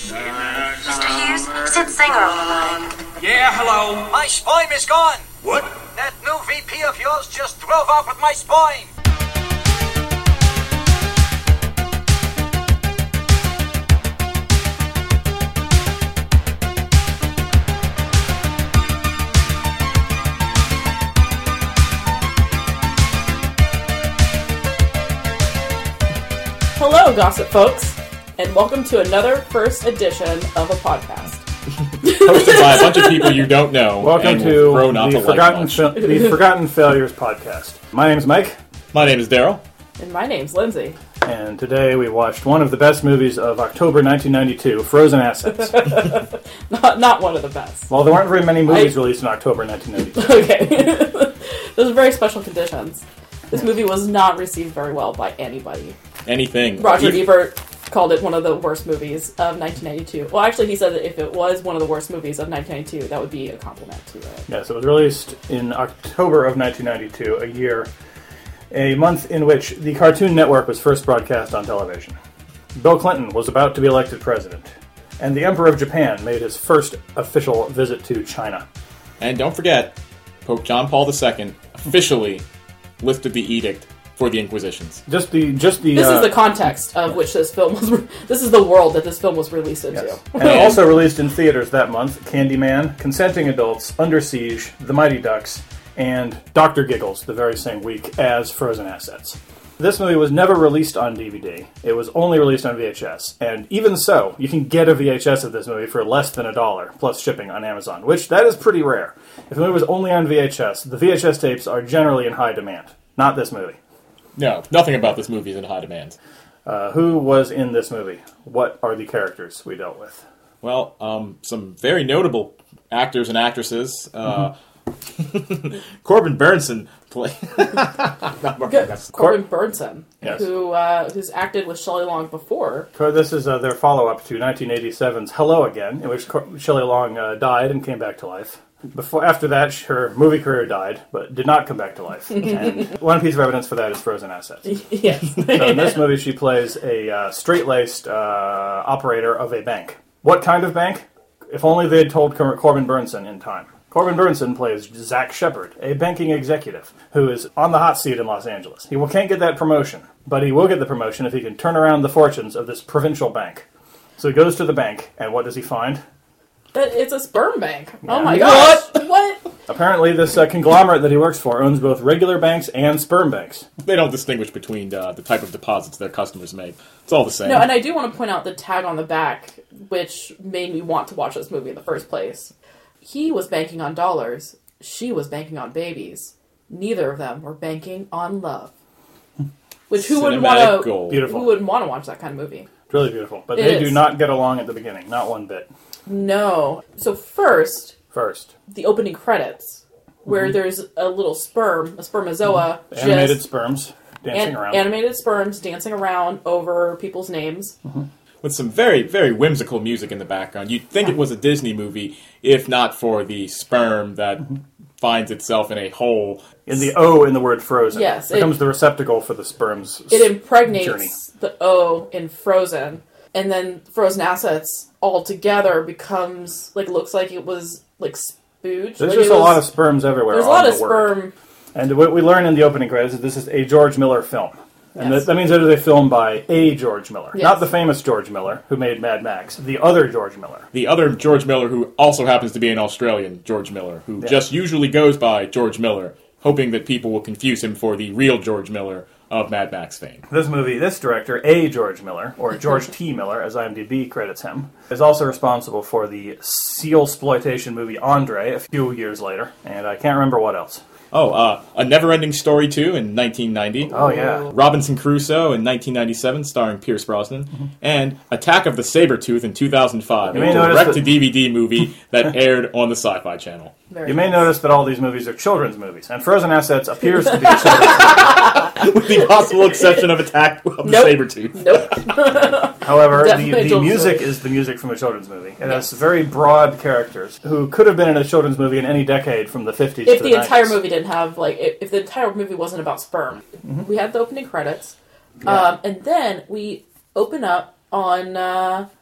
Mr. Hughes, Sid Singer on the line. Yeah, hello. My spine is gone. What? That new VP of yours just drove off with my spine. Hello, gossip folks, and welcome to another first edition of a podcast. Hosted by a bunch of people you don't know. Welcome to the Forgotten Failures podcast. My name's Mike. My name is Daryl. And my name's Lindsay. And today we watched one of the best movies of October 1992, Frozen Assets. Not one of the best. Well, there weren't very many movies released in October 1992. Okay. Those are very special conditions. This movie was not received very well by anybody. Anything. Roger Ebert called it one of the worst movies of 1992. Well, actually, he said that if it was one of the worst movies of 1992, that would be a compliment to it. Yes, it was released in October of 1992, a month in which the Cartoon Network was first broadcast on television. Bill Clinton was about to be elected president, and the Emperor of Japan made his first official visit to China. And don't forget, Pope John Paul II officially lifted the edict for the Inquisitions. This is the context of which this film was. This is the world that this film was released into. Yes. And also released in theaters that month: Candyman, Consenting Adults, Under Siege, The Mighty Ducks, and Dr. Giggles the very same week as Frozen Assets. This movie was never released on DVD. It was only released on VHS. And even so, you can get a VHS of this movie for less than $1 plus shipping on Amazon, which that is pretty rare. If a movie was only on VHS, the VHS tapes are generally in high demand. Not this movie. No, nothing about this movie is in high demand. Who was in this movie? What are the characters we dealt with? Well, some very notable actors and actresses. Corbin Bernsen played... Corbin Bernsen, yes. Who's acted with Shelley Long before. This is their follow-up to 1987's Hello Again, in which Shelley Long died and came back to life. After that, her movie career died, but did not come back to life. And one piece of evidence for that is Frozen Assets. Yes. So in this movie, she plays a straight-laced operator of a bank. What kind of bank? If only they had told Corbin Bernsen in time. Corbin Bernsen plays Zach Shepard, a banking executive who is on the hot seat in Los Angeles. He can't get that promotion, but he will get the promotion if he can turn around the fortunes of this provincial bank. So he goes to the bank, and what does he find? It's a sperm bank. Oh my gosh. What? Apparently, this conglomerate that he works for owns both regular banks and sperm banks. They don't distinguish between the type of deposits their customers make. It's all the same. No, and I do want to point out the tag on the back, which made me want to watch this movie in the first place. He was banking on dollars. She was banking on babies. Neither of them were banking on love. Which who wouldn't want to? Beautiful. Who wouldn't want to watch that kind of movie? It's really beautiful, but they do not get along at the beginning, not one bit. No. So first, the opening credits, where there's a little spermazoa, animated sperms dancing around over people's names. Mm-hmm. With some very, very whimsical music in the background. You'd think it was a Disney movie, if not for the sperm that finds itself in a hole. In the O in the word frozen. Yes. It becomes the receptacle for the sperm's It impregnates journey. The O in Frozen. And then Frozen Assets all together becomes, looks like it was, spooge. There's just a lot of sperms everywhere. There's a lot of sperm. And what we learn in the opening credits is this is a George Miller film. And that means it is a film by a George Miller. Yes. Not the famous George Miller, who made Mad Max. The other George Miller. The other George Miller, who also happens to be an Australian George Miller, who just usually goes by George Miller, hoping that people will confuse him for the real George Miller of Mad Max fame. This director, A. George Miller, or George T. Miller, as IMDb credits him, is also responsible for the seal-sploitation movie Andre a few years later, and I can't remember what else. A Never-Ending Story 2 in 1990. Oh, yeah. Robinson Crusoe in 1997, starring Pierce Brosnan. And Attack of the Sabretooth in 2005, a direct-to-DVD movie that aired on the Sci-Fi Channel. You may notice that all these movies are children's movies, and Frozen Assets appears to be a children's movie. With the possible exception of Attack of the Sabretooth. Nope. However, the music is the music from a children's movie. It has very broad characters who could have been in a children's movie in any decade from the 50s to the 90s. If the entire movie didn't have, if the entire movie wasn't about sperm. Mm-hmm. We had the opening credits, and then we open up on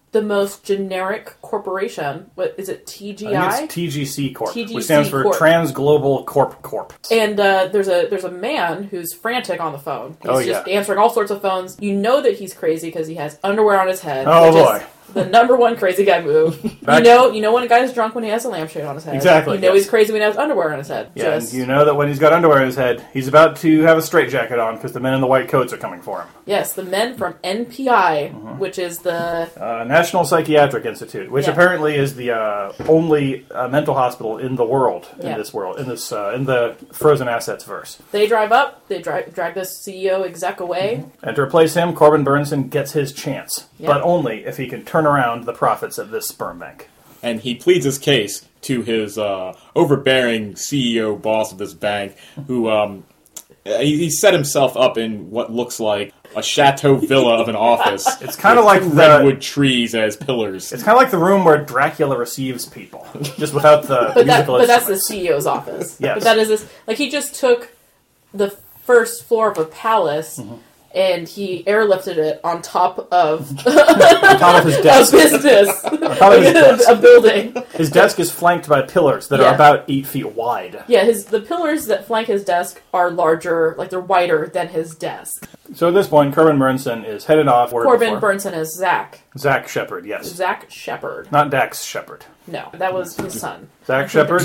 the most generic corporation. What is it? TGI? I think it's TGC Corp, TGC which stands for Corp. Trans Global Corp. And there's a man who's frantic on the phone. He's just answering all sorts of phones. You know that he's crazy because he has underwear on his head. Oh, which boy. Is the number one crazy guy move. You know when a guy's drunk when he has a lampshade on his head. Exactly. You know he's crazy when he has underwear on his head. Yeah, and you know that when he's got underwear on his head, he's about to have a straitjacket on because the men in the white coats are coming for him. Yes, the men from NPI, which is the National Psychiatric Institute, which apparently is the only mental hospital in the world in the Frozen Assets verse. They drive up. They drag this CEO exec away. And to replace him, Corbin Burnson gets his chance, but only if he can turn around the profits of this sperm bank. And he pleads his case to his overbearing CEO boss of this bank, who he set himself up in what looks like a chateau villa of an office. It's kind of like the redwood trees as pillars. It's kind of like the room where Dracula receives people, just without the musical but that's the instruments. CEO's office. Yes. But that is this. Like he just took the first floor of a palace. And he airlifted it on top of On top of his desk. a business, On top of his desk. a building. His desk is flanked by pillars that are about 8 feet wide. Yeah, the pillars that flank his desk are larger, like they're wider than his desk. So at this point, Corbin Burnson is headed off. Corbin Burnson is Zach. Zach Shepard, yes. Zach Shepard. Not Dax Shepard. No, that was his son. Zach Shepard,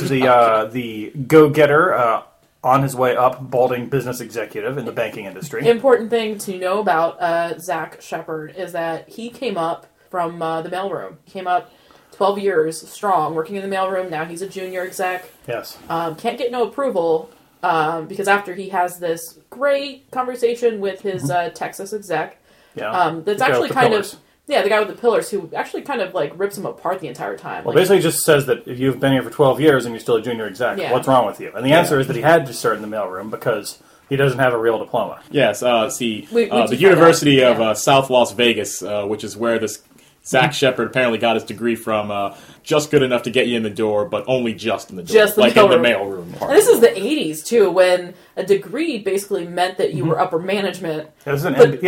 the go-getter, on his way up, balding business executive in the banking industry. Important thing to know about Zach Shepard is that he came up from the mailroom. He came up 12 years strong, working in the mailroom. Now he's a junior exec. Yes. Can't get no approval because after he has this great conversation with his Texas exec, that's actually kind of... Yeah, the guy with the pillars who actually kind of like rips him apart the entire time. Well, basically just says that if you've been here for 12 years and you're still a junior exec, what's wrong with you? And the answer is that he had to start in the mailroom because he doesn't have a real diploma. Yes, the University of South Las Vegas, which is where this Zach Shepard apparently got his degree from, just good enough to get you in the door, but only just in the door. Just the like mailroom. in the mailroom part. And this is the 80s, too, when a degree basically meant that you were upper management. He has an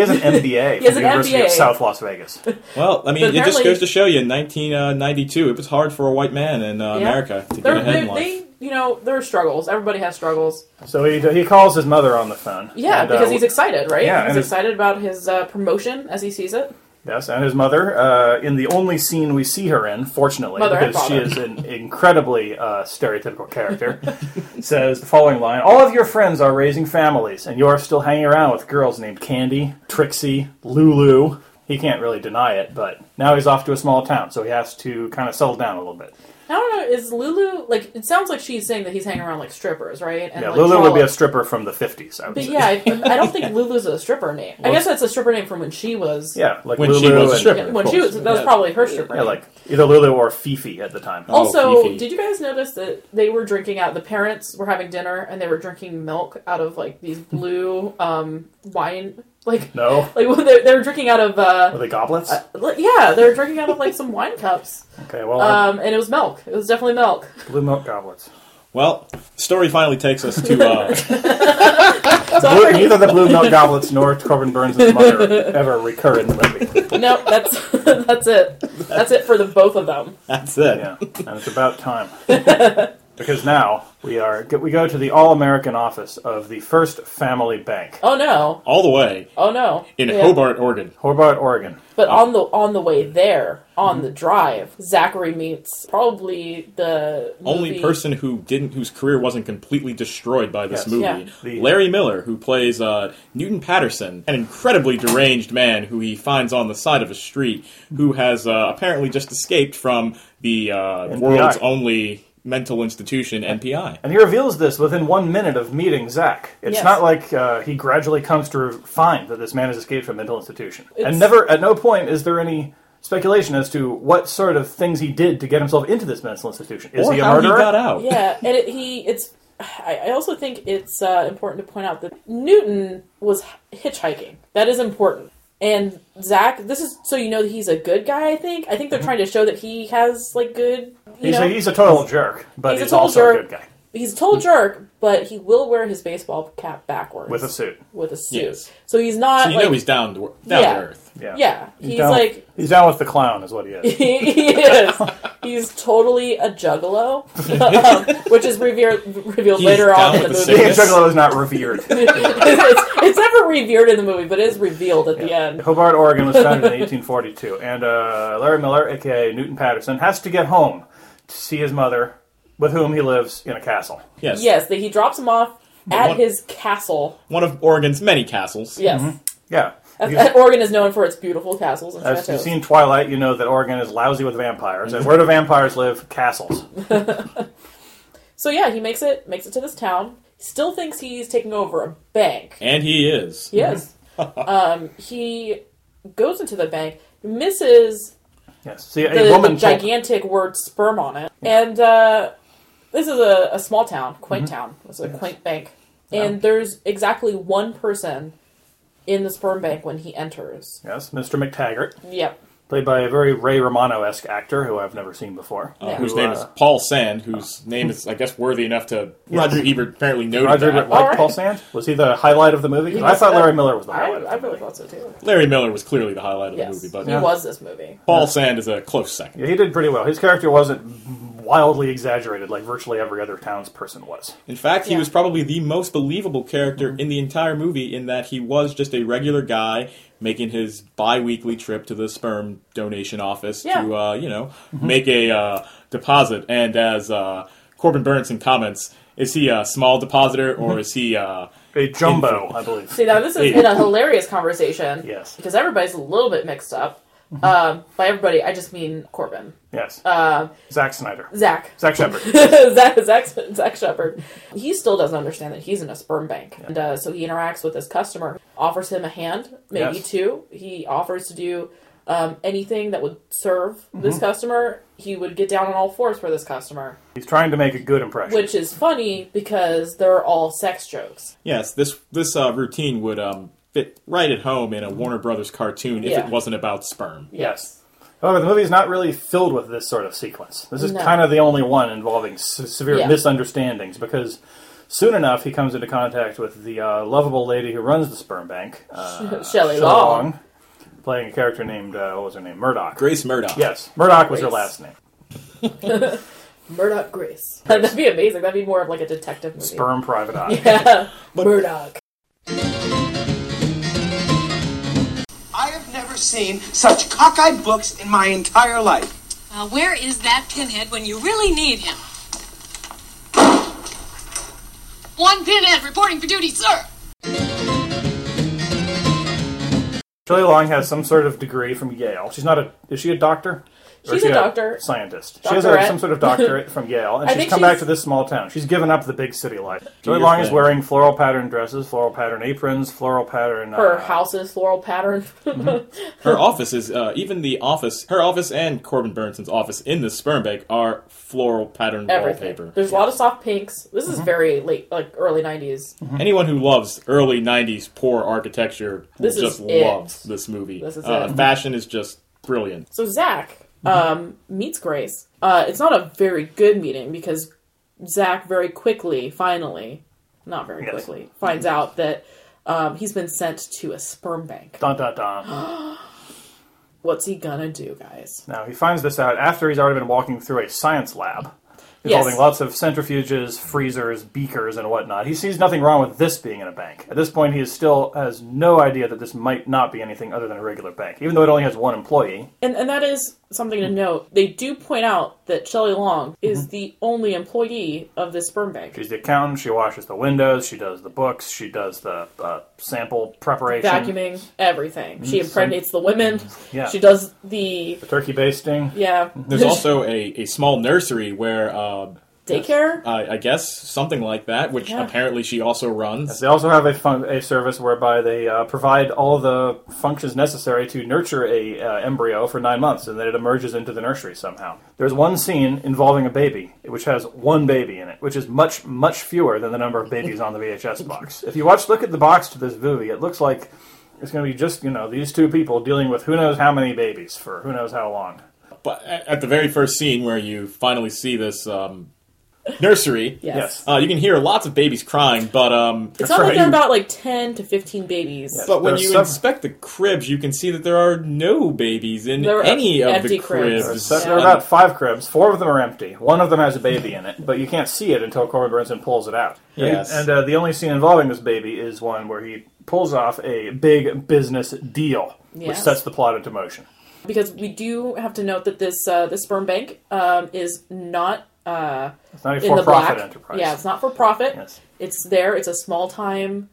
MBA from the University of South Las Vegas. Well, I mean, it just goes to show you, in 1992, it was hard for a white man in America to get ahead in life. There are struggles. Everybody has struggles. So he calls his mother on the phone. Yeah, and, because he's excited, right? Yeah, he's excited about his promotion as he sees it. Yes, and his mother, in the only scene we see her in, fortunately, because she is an incredibly stereotypical character, says the following line: "All of your friends are raising families, and you're still hanging around with girls named Candy, Trixie, Lulu." He can't really deny it, but now he's off to a small town, so he has to kind of settle down a little bit. I don't know, is Lulu, like, it sounds like she's saying that he's hanging around like strippers, right? And, yeah, like, Lulu would be a stripper from the 50s, I would say. Yeah, I don't think Lulu's a stripper name. I guess that's a stripper name from when she was... Yeah, like when Lulu she was a stripper. Yeah, when she was, that was probably her stripper name. Yeah, like either Lulu or Fifi at the time. Also, Fifi. did you guys notice that they were drinking out, the parents were having dinner and they were drinking milk out of, like, these blue wine... Like, no. Like, they were drinking out of... Were they goblets? Yeah, they were drinking out of, like, some wine cups. Okay, well... and it was milk. It was definitely milk. Blue milk goblets. Well, the story finally takes us to... Neither the blue milk goblets nor Corbin Burns' mother ever recur in the movie. No, that's it. That's it for the both of them. That's it. Yeah, and it's about time. Because now we go to the all-American office of the First Family Bank. Oh no! All the way. Oh no! In Hobart, Oregon. Hobart, Oregon. But on the way there, on the drive, Zachary meets probably the only person whose career wasn't completely destroyed by this movie. Yeah. Larry Miller, who plays Newton Patterson, an incredibly deranged man who he finds on the side of a street, who has apparently just escaped from the world's only mental institution, NPI. And he reveals this within 1 minute of meeting Zach. It's not like he gradually comes to find that this man has escaped from a mental institution. And at no point is there any speculation as to what sort of things he did to get himself into this mental institution. Is he a murderer? He got out. Yeah, and I also think it's important to point out that Newton was hitchhiking. That is important. And Zach, this is so you know that he's a good guy, I think. I think they're trying to show that he has, like, good... He's a total jerk, but he's also a good guy. He's a total jerk, but he will wear his baseball cap backwards. With a suit. With a suit. Yes. So he's not, So you know he's down to earth. Yeah. He's down, like... He's down with the clown, is what he is. he is. He's totally a juggalo, which is revealed later down on in the with the movie. Being a juggalo is not revered. It's never revered in the movie, but it is revealed at the end. Hobart, Oregon was founded in 1842, and Larry Miller, a.k.a. Newton Patterson, has to get home to see his mother, with whom he lives in a castle. Yes. Yes, he drops him off at his castle. One of Oregon's many castles. Yes. Yeah. Oregon is known for its beautiful castles and As chateaus. you've seen Twilight, you know that Oregon is lousy with vampires. And where do vampires live? Castles. So yeah, he makes it to this town. He still thinks he's taking over a bank. And he is. Yes. He goes into the bank, misses Yes. See, the gigantic word sperm on it. And this is a small town, quaint town. It's a quaint bank. And there's exactly one person in the sperm bank when he enters. Yes, Mr. McTaggart. Yep. Played by a very Ray Romano-esque actor who I've never seen before. Whose name is Paul Sand, whose name is, I guess, worthy enough to... Roger Ebert apparently noted Roger that. liked Paul Sand? Was he the highlight of the movie? 'Cause I thought Larry Miller was the highlight I of the really movie. thought so too. Larry Miller was clearly the highlight of the Yes. movie, but He was this movie. Paul Sand is a close second. Yeah, he did pretty well. His character wasn't wildly exaggerated like virtually every other townsperson was. In fact, he Yeah. was probably the most believable character in the entire movie in that he was just a regular guy making his bi-weekly trip to the sperm donation office to, make a deposit. And as Corbin Burnson comments, is he a small depositor or is he... A jumbo, I believe. See, now this has been a hilarious conversation. Yes. Because everybody's a little bit mixed up. By everybody, I just mean Corbin. Yes. Zack Snyder. Zach. Zack Shepard. Zach Shepard. He still doesn't understand that he's in a sperm bank. And so he interacts with this customer, offers him a hand, maybe two. He offers to do anything that would serve this customer. He would get down on all fours for this customer. He's trying to make a good impression. Which is funny because they're all sex jokes. Yes, this routine would fit right at home in a Warner Brothers cartoon if it wasn't about sperm. Yes. However, the movie is not really filled with this sort of sequence. This is kind of the only one involving severe misunderstandings, because soon enough he comes into contact with the lovable lady who runs the sperm bank, Shelley Long, playing a character named, what was her name? Murdoch. Grace Murdoch. Yes, Murdoch was her last name. Murdoch Grace. That'd be amazing. That'd be more of like a detective movie. Sperm Private Eye. Yeah, Murdoch. I have never seen such cockeyed books in my entire life. Where is that pinhead when you really need him? One pinhead reporting for duty, sir. Shelley Long has some sort of degree from Yale. She's not is she a doctor? Or She's is she a doctor. Scientist. Doctorate. She has some sort of doctorate from Yale, and she's come back to this small town. She's given up the big city life. Shelley Long is wearing floral pattern dresses, floral pattern aprons, floral pattern... Her house is floral pattern. Her office is, her office and Corbin Burnson's office in the sperm bank are floral pattern wallpaper. There's a lot of soft pinks. This is very late, like early 90s. Anyone who loves early 90s poor architecture will just love this movie. This is it. Fashion is just brilliant. So Zach meets Grace. It's not a very good meeting because Zach very quickly, finally, finds out that he's been sent to a sperm bank. Dun, dun, dun. What's he gonna do, guys? Now, he finds this out after he's already been walking through a science lab involving lots of centrifuges, freezers, beakers, and whatnot. He sees nothing wrong with this being in a bank. At this point, he still has no idea that this might not be anything other than a regular bank, even though it only has one employee. And that is something to note. They do point out that Shelley Long is the only employee of this sperm bank. She's the accountant. She washes the windows. She does the books. She does the sample preparation. Vacuuming, everything. She impregnates the women. Yeah. She does the turkey basting. Yeah. There's also a small nursery where... daycare? I guess, something like that, which apparently she also runs. Yes, they also have a service whereby they provide all the functions necessary to nurture a embryo for 9 months, and then it emerges into the nursery somehow. There's one scene involving a baby, which has one baby in it, which is much, much fewer than the number of babies on the VHS box. If you look at the box to this movie, it looks like it's going to be just, these two people dealing with who knows how many babies for who knows how long. But at the very first scene where you finally see this nursery. Yes. You can hear lots of babies crying, but It's not like there are about like 10 to 15 babies. Yes. but when There's you some- inspect the cribs, you can see that there are no babies in There are any of empty the cribs. cribs. There are about 5 cribs. 4 of them are empty. One of them has a baby in it, but you can't see it until Corbin Bernsen pulls it out. Yes. And the only scene involving this baby is one where he pulls off a big business deal, which Yes. sets the plot into motion. Because we do have to note that this sperm bank is not It's not a in the for-profit black. enterprise. Yeah, it's not for profit. Yes. It's there. It's a small town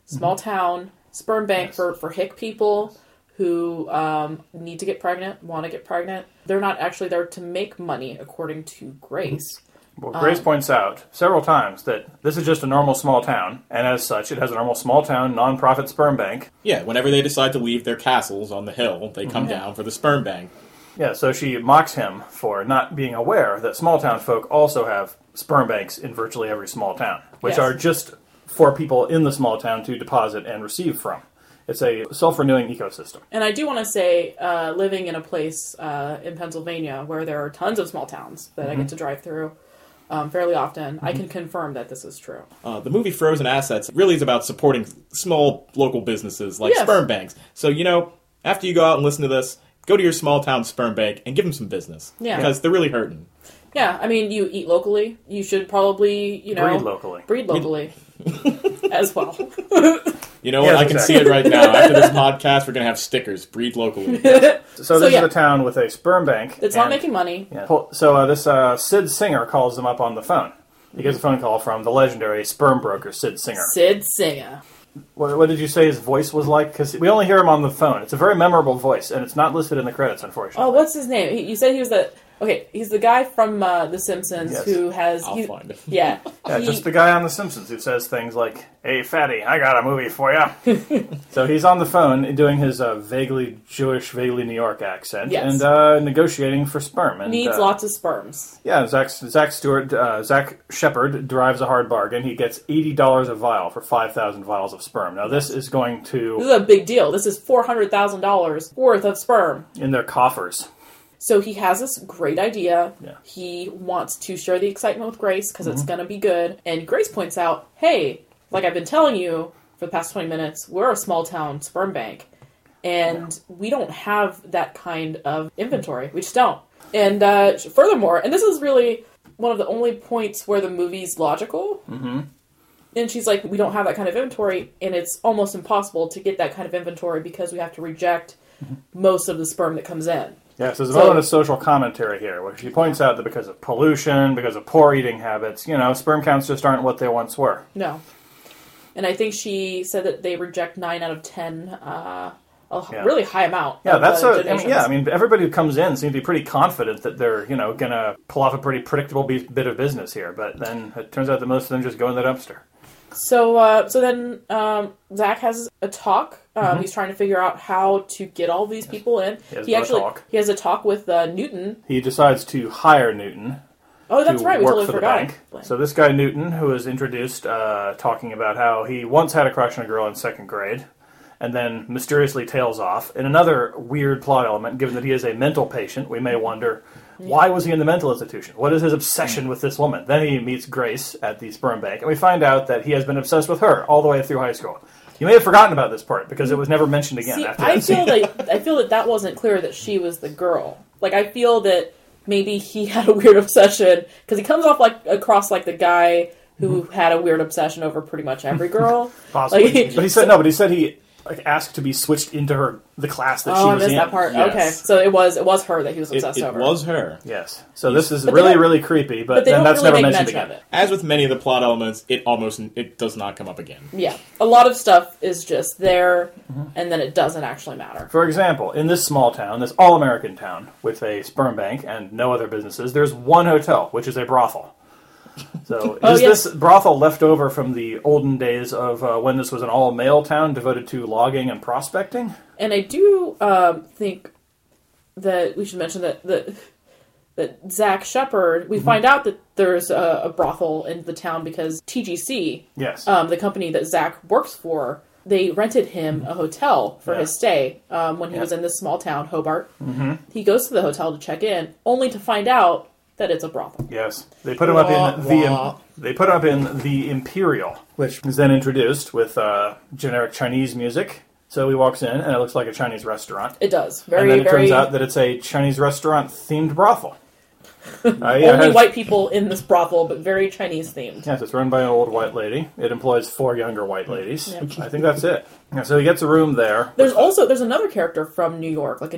sperm bank for hick people who need to get pregnant, want to get pregnant. They're not actually there to make money, according to Grace. Well, Grace points out several times that this is just a normal small town, and as such, it has a normal small town non-profit sperm bank. Yeah, whenever they decide to leave their castles on the hill, they come down for the sperm bank. Yeah, so she mocks him for not being aware that small town folk also have sperm banks in virtually every small town, which Yes. are just for people in the small town to deposit and receive from. It's a self-renewing ecosystem. And I do want to say, living in a place in Pennsylvania where there are tons of small towns that I get to drive through fairly often, I can confirm that this is true. The movie Frozen Assets really is about supporting small local businesses like Yes. sperm banks. So, after you go out and listen to this, go to your small town sperm bank and give them some business. Yeah. Because they're really hurting. Yeah, I mean, you eat locally. You should probably, Breed locally. as well. You know what? Yes, I can exactly. see it right now. After this podcast, we're going to have stickers. Breed locally. So this yeah. is a town with a sperm bank. It's not and- making money. Yeah. So this Sid Singer calls them up on the phone. He gets a phone call from the legendary sperm broker Sid Singer. Sid Singer. What did you say his voice was like? Because we only hear him on the phone. It's a very memorable voice, and it's not listed in the credits, unfortunately. Oh, what's his name? You said he was the... Okay, he's the guy from The Simpsons Yes. who has... I'll find it. Yeah. Yeah, just the guy on The Simpsons who says things like, "Hey, fatty, I got a movie for you." So he's on the phone doing his vaguely Jewish, vaguely New York accent Yes. and negotiating for sperm. And, Needs lots of sperms. Yeah, Zach Shepard drives a hard bargain. He gets $80 a vial for 5,000 vials of sperm. Now this is going This to is a big deal. This is $400,000 worth of sperm. in their coffers. So he has this great idea. Yeah. He wants to share the excitement with Grace because it's going to be good. And Grace points out, hey, like I've been telling you for the past 20 minutes, we're a small town sperm bank. And we don't have that kind of inventory. We just don't. And furthermore, and this is really one of the only points where the movie's logical. Mm-hmm. And she's like, we don't have that kind of inventory, and it's almost impossible to get that kind of inventory because we have to reject most of the sperm that comes in. Yes, there's a moment of social commentary here, where she points out that because of pollution, because of poor eating habits, sperm counts just aren't what they once were. No. And I think she said that they reject 9 out of 10, really high amount. Yeah, of, that's donations. everybody who comes in seems to be pretty confident that they're, going to pull off a pretty predictable bit of business here, but then it turns out that most of them just go in the dumpster. So then Zach has a talk. He's trying to figure out how to get all these people in. He has talk. He has a talk with Newton. He decides to hire Newton Oh, that's to right. We work totally for the forgot. bank. So this guy Newton, who was introduced talking about how he once had a crush on a girl in second grade, and then mysteriously tails off. In another weird plot element, given that he is a mental patient, we may wonder, why was he in the mental institution? What is his obsession with this woman? Then he meets Grace at the sperm bank, and we find out that he has been obsessed with her all the way through high school. You may have forgotten about this part, because it was never mentioned again. See, after I that scene. feel that wasn't clear that she was the girl. Like, I feel that maybe he had a weird obsession, because he comes off across like the guy who had a weird obsession over pretty much every girl. Possibly. But he said he asked to be switched into the class that she I was missed in. that part. Yes. Okay, so it was her that he was It obsessed over. was her. Yes. So this is But they really, don't- really creepy, but But they then don't that's really never make mentioned mention again. of it. As with many of the plot elements, it does not come up again. Yeah, a lot of stuff is just there, and then it doesn't actually matter. For example, in this small town, this all-American town with a sperm bank and no other businesses, there's one hotel, which is a brothel. So Oh, is yes. this brothel left over from the olden days of when this was an all-male town devoted to logging and prospecting? And I do think that we should mention that Zach Shepard, we find out that there's a brothel in the town because TGC, Yes. the company that Zach works for, they rented him a hotel for his stay when he was in this small town, Hobart. Mm-hmm. He goes to the hotel to check in, only to find out that it's a brothel. Yes, they put him up in the Imperial, which is then introduced with generic Chinese music. So he walks in, and it looks like a Chinese restaurant. It does. And then it turns out that it's a Chinese restaurant-themed brothel. Only white people in this brothel, but very Chinese-themed. Yes, it's run by an old white lady. It employs 4 younger white ladies. Yep. I think that's it. Yeah, so he gets a room there. There's another character from New York, like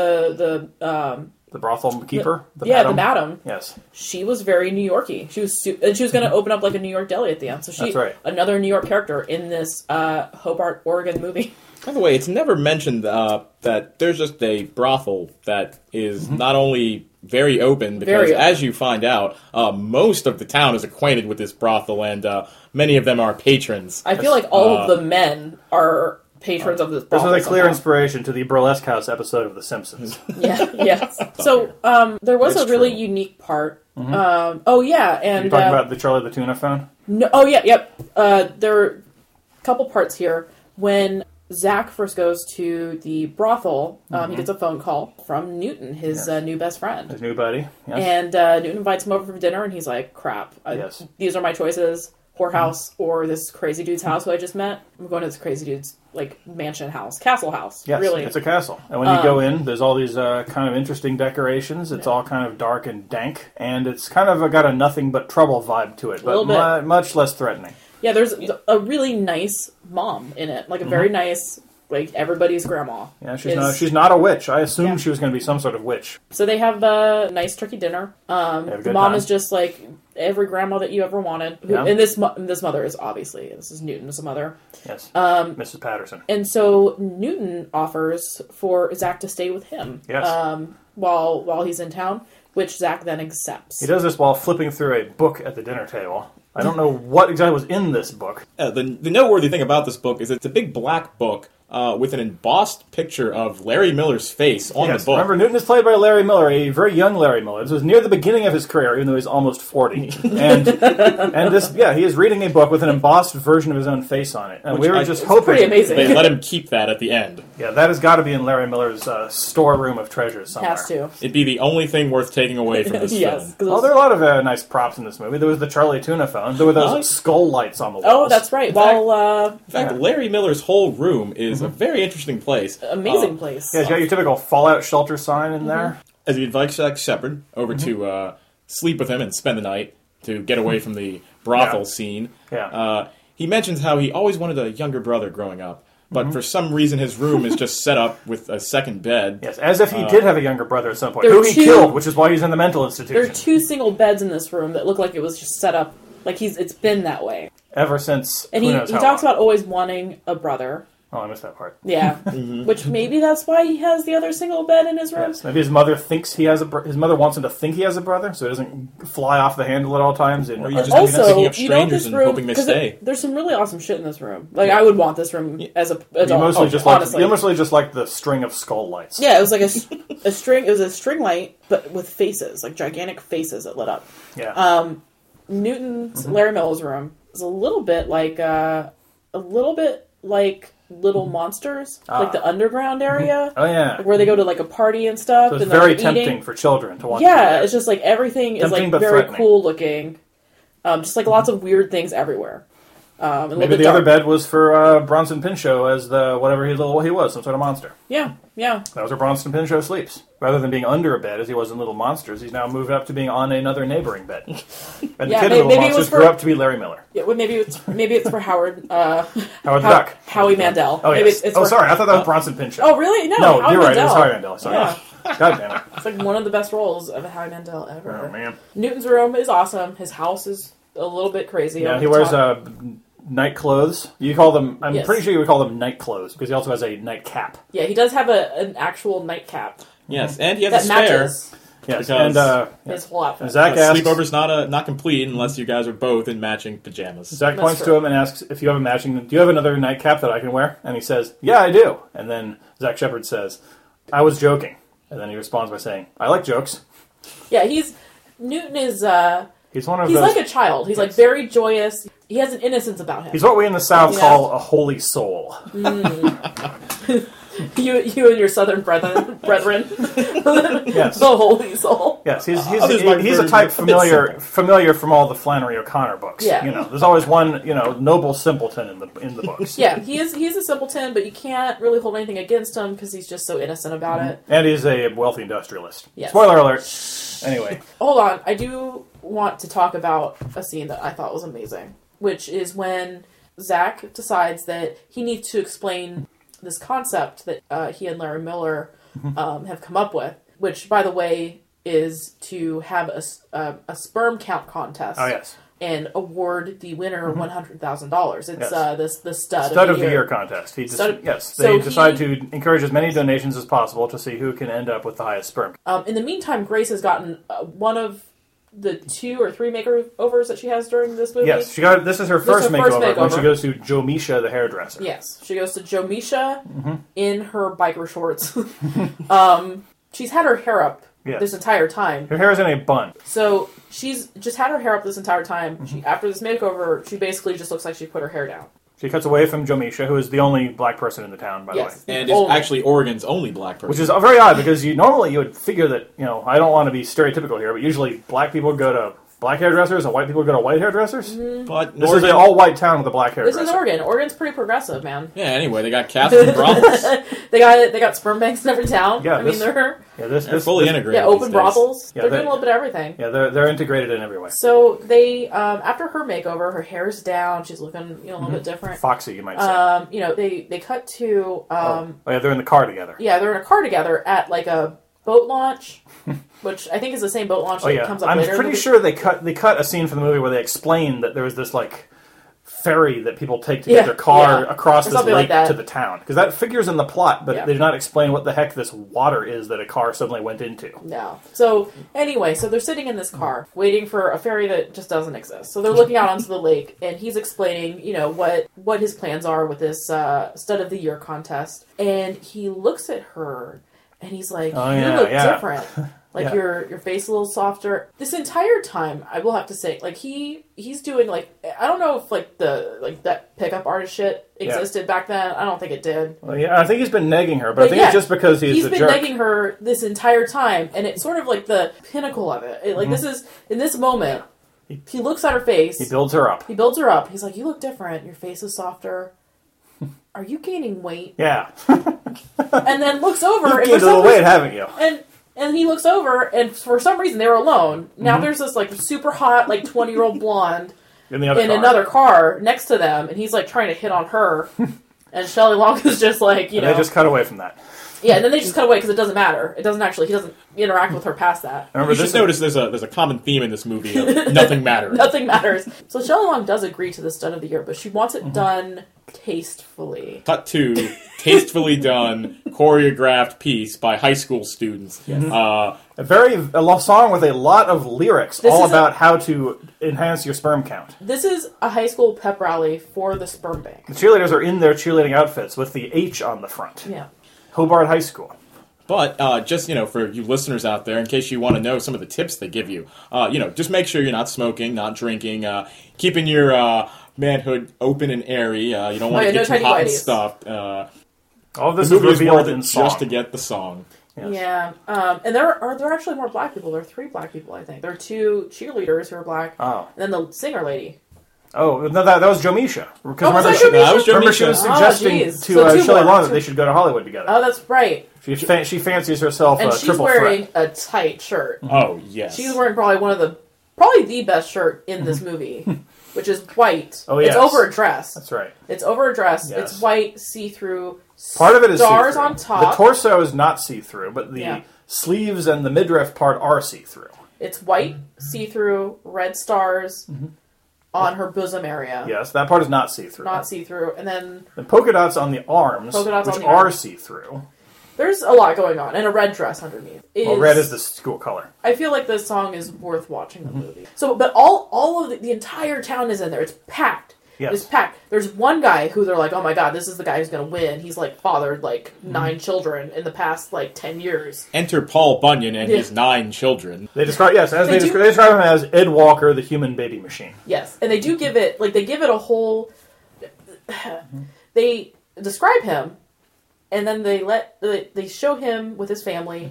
the brothel keeper? The madam. Yes. She was very New Yorky. She was going to open up like a New York deli at the end. So that's right. Another New York character in this Hobart, Oregon movie. By the way, it's never mentioned that there's just a brothel that is not only very open, because as you find out, most of the town is acquainted with this brothel, and many of them are patrons. I feel like all of the men are patrons of this brothel. This was a clear inspiration to the Burlesque House episode of The Simpsons. Yes. So there was a really unique part. And you talking about the Charlie the Tuna phone? No. Oh yeah, yep. There are a couple parts here when Zach first goes to the brothel. He gets a phone call from Newton, his new best friend. His new buddy. Yes. And Newton invites him over for dinner, and he's like, crap. These are my choices. Whorehouse or this crazy dude's house who I just met. I'm going to this crazy dude's, mansion house. Castle house. Yes, really. It's a castle. And when you go in, there's all these kind of interesting decorations. It's all kind of dark and dank. And it's kind of got a nothing but trouble vibe to it. But much less threatening. Yeah, there's a really nice mom in it. Like a very nice, everybody's grandma. Yeah, she's not a witch. I assumed she was going to be some sort of witch. So they have a nice turkey dinner. The mom is just like every grandma that you ever wanted. And this mother is this is Newton's mother. Yes, Mrs. Patterson. And so Newton offers for Zach to stay with him. Yes. While he's in town, which Zach then accepts. He does this while flipping through a book at the dinner table. I don't know what exactly was in this book. The noteworthy thing about this book is it's a big black book with an embossed picture of Larry Miller's face on the book. Remember, Newton is played by Larry Miller, a very young Larry Miller. This was near the beginning of his career, even though he's almost 40. And he is reading a book with an embossed version of his own face on it. And we were just hoping pretty amazing. They let him keep that at the end. Yeah, that has got to be in Larry Miller's storeroom of treasures somewhere. Has to. It'd be the only thing worth taking away from this film. Well, there are a lot of nice props in this movie. There was the Charlie Tuna phone. There were those skull lights on the walls. Oh, that's right. In fact, Larry Miller's whole room is a very interesting place. Amazing place. Yeah, you got your typical Fallout shelter sign in there. As he invites Zach Shepard over to sleep with him and spend the night to get away from the brothel scene. Yeah. He mentions how he always wanted a younger brother growing up, but for some reason his room is just set up with a second bed. Yes, as if he did have a younger brother at some point, who he killed, which is why he's in the mental institution. There are 2 single beds in this room that look like it was just set up, like it's been that way. Ever since, and he talks about always wanting a brother. Oh, I missed that part. Yeah, which maybe that's why he has the other single bed in his room. Yes. Maybe his mother thinks he has his mother wants him to think he has a brother, so he doesn't fly off the handle at all times. Or you're just thinking of strangers and hoping they stay. There's some really awesome shit in this room. I would want this room as a adult. You mostly just like the string of skull lights. Yeah, it was like a string. It was a string light, but with faces, like gigantic faces that lit up. Yeah. Newton's Larry Miller's room is a little bit like Little Monsters, like the underground area. Oh yeah, where they go to a party and stuff. So it's and very tempting for children to watch. Yeah, it's just everything is very cool looking. Just lots of weird things everywhere. Maybe the other bed was for Bronson Pinchot as the whatever he was, some sort of monster. Yeah. That was where Bronson Pinchot sleeps. Rather than being under a bed as he was in Little Monsters, he's now moved up to being on another neighboring bed. And the kid in Little Monsters grew up to be Larry Miller. Yeah, well, maybe it's for Howard. Howard the Duck. Howie Mandel. Oh yes. Sorry, I thought that was Bronson Pinchot. Oh really? No, Howie you're right. Mandel. It's Howie Mandel. Sorry. Yeah. God damn it. It's one of the best roles of Howie Mandel ever. Oh man. Newton's room is awesome. His house is a little bit crazy. Yeah, he wears night clothes. You call them. I'm pretty sure you would call them night clothes because he also has a nightcap. Yeah, he does have an actual nightcap. Yes, and he has a spare. Matches. Yes, and his whole outfit. Zach asks, sleepover's not complete unless you guys are both in matching pajamas. Zach points to him and asks if you have do you have another nightcap that I can wear? And he says, yeah, I do. And then Zach Shepard says, I was joking. And then he responds by saying, I like jokes. Yeah, Newton is he's one of he's those, like a child. He's very joyous. He has an innocence about him. He's what we in the South call a holy soul. You and your southern brethren. Yes. The holy soul. Yes, he's Others like a version type of familiar from all the Flannery O'Connor books. Yeah. You know, there's always one, noble simpleton in the books. Yeah, he's a simpleton, but you can't really hold anything against him because he's just so innocent about it. And he's a wealthy industrialist. Yes. Spoiler alert. Anyway. Hold on, I do want to talk about a scene that I thought was amazing, which is when Zach decides that he needs to explain this concept that he and Larry Miller have come up with, which, by the way, is to have a sperm count contest. Oh, yes. And award the winner $100,000. It's Yes. the stud of the year contest. They decide to encourage as many donations as possible to see who can end up with the highest sperm. In the meantime, Grace has gotten one of the 2 or 3 makeovers that she has during this movie. Yes, this is her first makeover when she goes to Joe Misha, the hairdresser. Yes, she goes to Joe Misha in her biker shorts. She's had her hair up this entire time. Her hair is in a bun. So she's just had her hair up this entire time. After this makeover, she basically just looks like she put her hair down. She cuts away from Joe Misha, who is the only black person in the town, by the way. And is actually Oregon's only black person. Which is very odd, because normally you would figure that, I don't want to be stereotypical here, but usually black people go to black hairdressers and white people go to white hairdressers. But this is an all-white town with a black hairdresser. This is Oregon. Oregon's pretty progressive, man. Yeah, anyway, they got cats and brothels. They got sperm banks in every town. Yeah, they're fully integrated. Yeah, open brothels. Yeah, they're doing a little bit of everything. Yeah, they're integrated in every way. So they, after her makeover, her hair's down. She's looking, a little bit different. Foxy, you might say. They cut to. They're in the car together. Yeah, they're in a car together at like a boat launch, which I think is the same boat launch that comes up later. I'm pretty sure they cut a scene from the movie where they explain that there was this like ferry that people take to get their car across this lake to the town, because that figures in the plot, but they do not explain what the heck this water is that a car suddenly went into. No. So anyway, they're sitting in this car waiting for a ferry that just doesn't exist. So they're looking out onto the lake, and he's explaining, what his plans are with this stud of the year contest, and he looks at her. And he's like, you look different. Like your face a little softer. This entire time, I will have to say, like he's doing like, I don't know if that pickup artist shit existed back then. I don't think it did. Well, yeah, I think he's been negging her, but I think it's just because he's a jerk. He's been negging her this entire time, and it's sort of like the pinnacle of it. This is in this moment. He looks at her face. He builds her up. He's like, you look different. Your face is softer. Are you gaining weight? Yeah. And then looks over. You've gained a little weight, haven't you? And he looks over, and for some reason they were alone. Now there's this like super hot 20-year-old blonde in another car next to them, and he's like trying to hit on her. And Shelley Long is just like, they just cut away from that. Yeah, and then they just cut away because it doesn't matter. He doesn't interact with her past that. You should notice there's a common theme in this movie of nothing matters. Nothing matters. So Shelley Long does agree to the stud of the year, but she wants it done tastefully. Cut to tastefully done, choreographed piece by high school students. Yes. A song with a lot of lyrics, all about how to enhance your sperm count. This is a high school pep rally for the sperm bank. The cheerleaders are in their cheerleading outfits with the H on the front. Yeah. Hobart High School. But just, for you listeners out there, in case you want to know some of the tips they give you, just make sure you're not smoking, not drinking, keeping your manhood open and airy. You don't want to get too hot and stuffed. All of this is revealed in song. Just to get the song. Yes. Yeah. And there are actually more black people. There are 3 black people, I think. There are 2 cheerleaders who are black. Oh. And then the singer lady. Oh, no, that was Joe Misha. Remember she was suggesting to Shelley Long that they should go to Hollywood together. Oh, that's right. She fancies herself a triple threat. And she's wearing a tight shirt. Oh, yes. She's wearing probably the best shirt in this movie, which is white. Oh, yes. It's over a dress. That's right. It's over a dress. Yes. It's white, see-through. Part of it is stars see-through. On top. The torso is not see-through, but the sleeves and the midriff part are see-through. It's white, see-through, red stars on her bosom area. Yes, that part is not see-through. Not see-through. And then the polka dots on the arms, which are see-through. There's a lot going on, and a red dress underneath. Red is the school color. I feel like this song is worth watching the movie. So, but all of the entire town is in there. It's packed. Yes. It's packed. There's one guy who they're like, oh my god, this is the guy who's going to win. He's like fathered 9 children in the past 10 years. Enter Paul Bunyan and his 9 children. They describe they describe him as Ed Walker, the human baby machine. Yes, and they do give it a whole. They describe him. and then they show him with his family,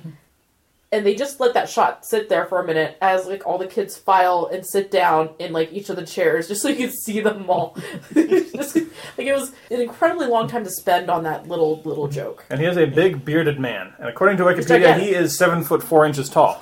and they just let that shot sit there for a minute as like all the kids file and sit down in like each of the chairs, just so you can see them all. Just, like, it was an incredibly long time to spend on that little joke. And he is a big bearded man, and according to Wikipedia, he is 7'4" tall.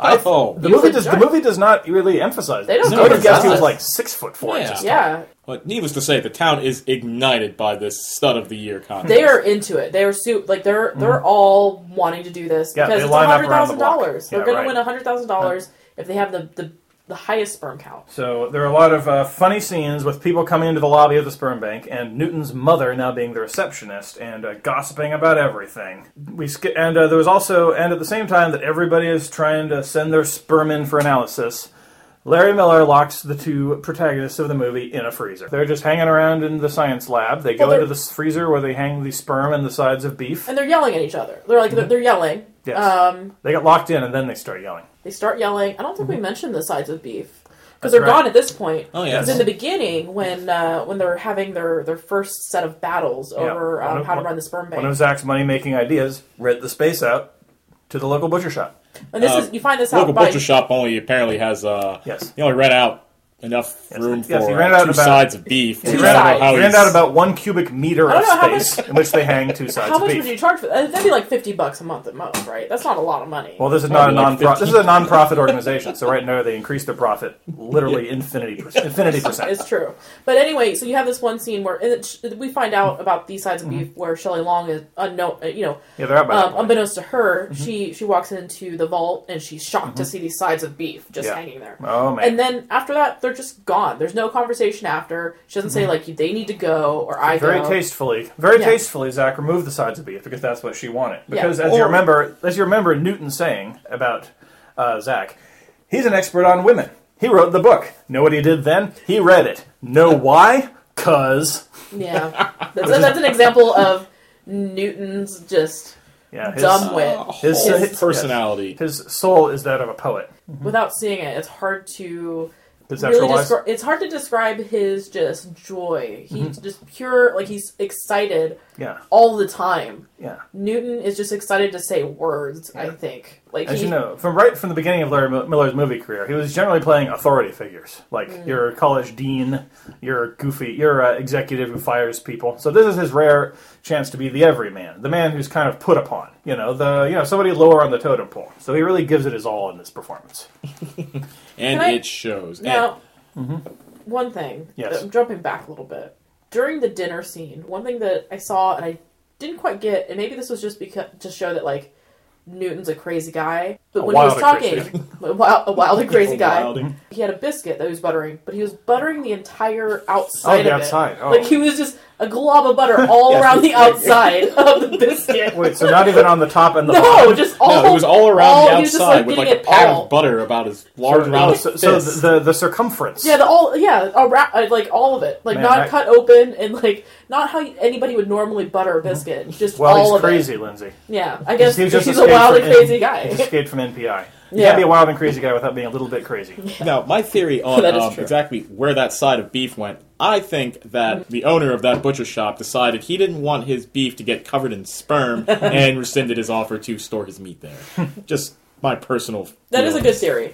The movie does not really emphasize that. I would have guessed he was like 6'4" inches tall. Yeah. But needless to say, the town is ignited by this stud of the year contest. They are into it. They are they're all wanting to do this because it's $100,000. They're going to win $100,000 if they have the highest sperm count. So there are a lot of funny scenes with people coming into the lobby of the sperm bank, and Newton's mother now being the receptionist and gossiping about everything. There was also, and at the same time that everybody is trying to send their sperm in for analysis, Larry Miller locks the two protagonists of the movie in a freezer. They're just hanging around in the science lab. They go into the freezer where they hang the sperm and the sides of beef. And they're yelling at each other. They're like, they're yelling. Yes. They get locked in and then they start yelling. They start yelling. I don't think we mentioned the sides of beef. Because they're gone at this point. Oh, yes. Because in the beginning, when they're having their first set of battles over how to run the sperm bank. One of Zach's money-making ideas, rent the space out to the local butcher shop. And this is, you find this out local butcher shop only apparently has he only rent out enough room for two sides of beef. He ran out about 1 cubic meter of space in which they hang two sides of beef. How much would you charge for that? That'd be like $50 a month at most, right? That's not a lot of money. Well, this is not a non-profit. This is a non-profit organization, so right now they increase their profit literally infinity percent. It's true. But anyway, so you have this one scene where we find out about these sides of beef where Shelley Long is unknown. They're out unbeknownst to her, she walks into the vault and she's shocked to see these sides of beef just hanging there. Oh man! And then after that, they're just gone. There's no conversation after. She doesn't say like they need to go or I very go. Very tastefully, Zach removed the sides of beef because that's what she wanted. Because as you remember, Newton saying about Zach, he's an expert on women. He wrote the book. Know what he did then? He read it. Know why? 'Cause. Yeah, that's an example of Newton's just dumb wit. His personality. His soul is that of a poet. Without seeing it, it's hard to. Really it's hard to describe his just joy. He's just pure, like he's excited all the time. Yeah. Newton is just excited to say words, I think. Like As you know, from the beginning of Larry Miller's movie career, he was generally playing authority figures. Like your college dean, your executive who fires people. So this is his rare chance to be the everyman, the man who's kind of put upon. Somebody lower on the totem pole. So he really gives it his all in this performance. And it shows. Now, one thing. Yes. I'm jumping back a little bit. During the dinner scene, one thing that I saw and I didn't quite get, and maybe this was just to show that like Newton's a crazy guy, but when he was talking, a wild and crazy guy, he had a biscuit that he was buttering, but he was buttering the entire outside of it. Like he was just a glob of butter all around the outside of the biscuit. Wait, so not even on the top and the bottom? Just all. No, it was all around the outside with like a pad of butter about as large around his fist. So the circumference. Yeah, like all of it, like not cut open and like not how anybody would normally butter a biscuit. Just all of it. He's crazy, Lindsay. Yeah, I guess he's a wild and crazy guy. He escaped from NPI. You can't be a wild and crazy guy without being a little bit crazy. Now, my theory on exactly where that side of beef went, I think that the owner of that butcher shop decided he didn't want his beef to get covered in sperm and rescinded his offer to store his meat there. Just my personal That is a good theory.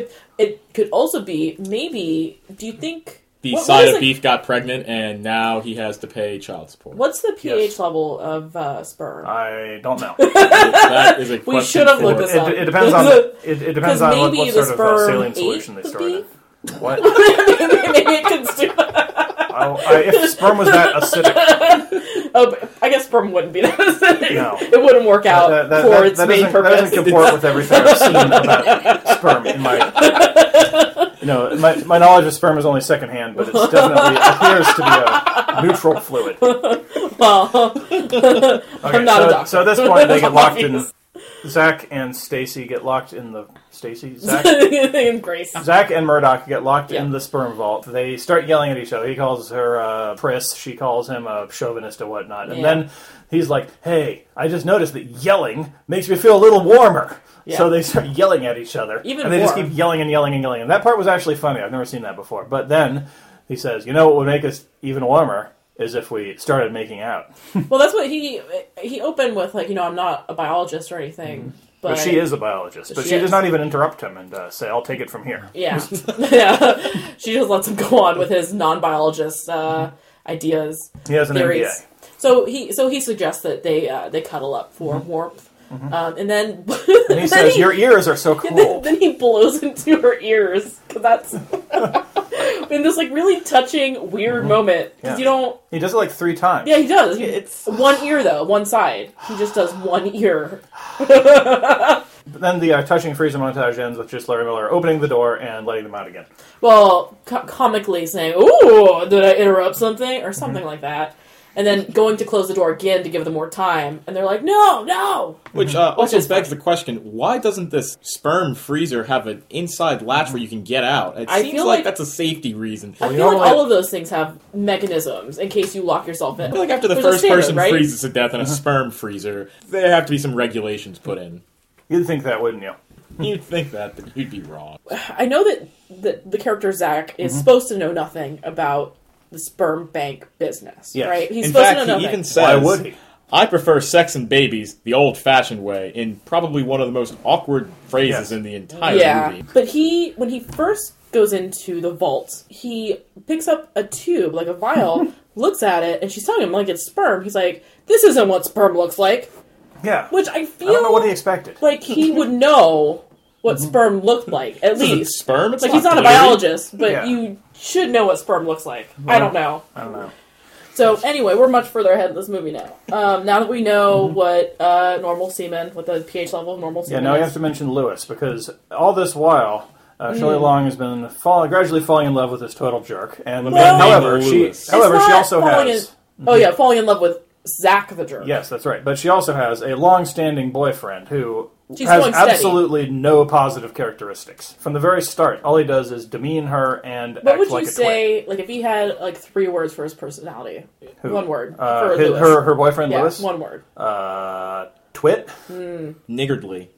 It could also be, maybe, do you think... The side of beef got pregnant, and now he has to pay child support. What's the pH level of sperm? I don't know. That is a question. We should have looked this up. It depends on what sort of saline solution they store it in. What? Maybe it can do that. If sperm was that acidic... I guess sperm wouldn't be that acidic. No. It wouldn't work out for its main purpose. That doesn't comport with everything I've seen about sperm in my... my knowledge of sperm is only secondhand, but it definitely appears to be a neutral fluid. Well, I'm not a doctor. So at this point, they get locked in. Zach and Stacy get locked in the... Zach and Grace. Zach and Murdoch get locked in the sperm vault. They start yelling at each other. He calls her priss. She calls him a chauvinist or whatnot. And then he's like, hey, I just noticed that yelling makes me feel a little warmer. Yeah. So they start yelling at each other. And they just keep yelling and yelling and yelling. And that part was actually funny. I've never seen that before. But then he says, you know what would make us even warmer? is if we started making out. Well, that's what he opened with, like, I'm not a biologist or anything. But she is a biologist. But she does not even interrupt him and say, I'll take it from here. Yeah. Yeah. She just lets him go on with his non-biologist ideas. He has an theories. MBA. So he suggests that they cuddle up for warmth. And then... And he says, your ears are so cool. Then he blows into her ears. Because that's... in this, like, really touching, weird moment. Because you don't... He does it like 3 times. Yeah, he does. It's one ear, though. One side. He just does one ear. But then the touching freezer montage ends with just Larry Miller opening the door and letting them out again. Well, comically saying, "Ooh, did I interrupt something?" or something like that. And then going to close the door again to give them more time. And they're like, no! Which also begs the question, why doesn't this sperm freezer have an inside latch where you can get out? It seems like that's a safety reason. I feel like all of those things have mechanisms in case you lock yourself in. I feel like after the first person freezes to death in a sperm freezer, there have to be some regulations put in. You'd think that, wouldn't you? You'd think that, but you'd be wrong. I know that the character Zach is supposed to know nothing about the sperm bank business, right? He's supposed to know nothing. He even says, why would he? I prefer sex and babies the old-fashioned way, in probably one of the most awkward phrases in the entire movie. But when he first goes into the vault, he picks up a tube, like a vial, looks at it, and she's telling him, like, it's sperm. He's like, this isn't what sperm looks like. Yeah. Which I feel... I don't know what he expected. Like, he would know what sperm looked like, at least. It's sperm? It's like, not he's not glittery. a biologist, but you should know what sperm looks like. Well, I don't know. So, anyway, we're much further ahead in this movie now. Now that we know what normal semen, what the pH level of normal semen is. Yeah, now we have to mention Lewis, because all this while, Shelley Long has been gradually falling in love with this total jerk. And however, she also has... falling in love with Zach the jerk. Yes, that's right. But she also has a long-standing boyfriend who She's has going steady. absolutely no positive characteristics. From the very start, all he does is demean her and act like a twit. What would you say, like, if he had, like, 3 words for his personality? Who? One word. For Lewis. Her boyfriend, Lewis? one word. Twit? Niggardly.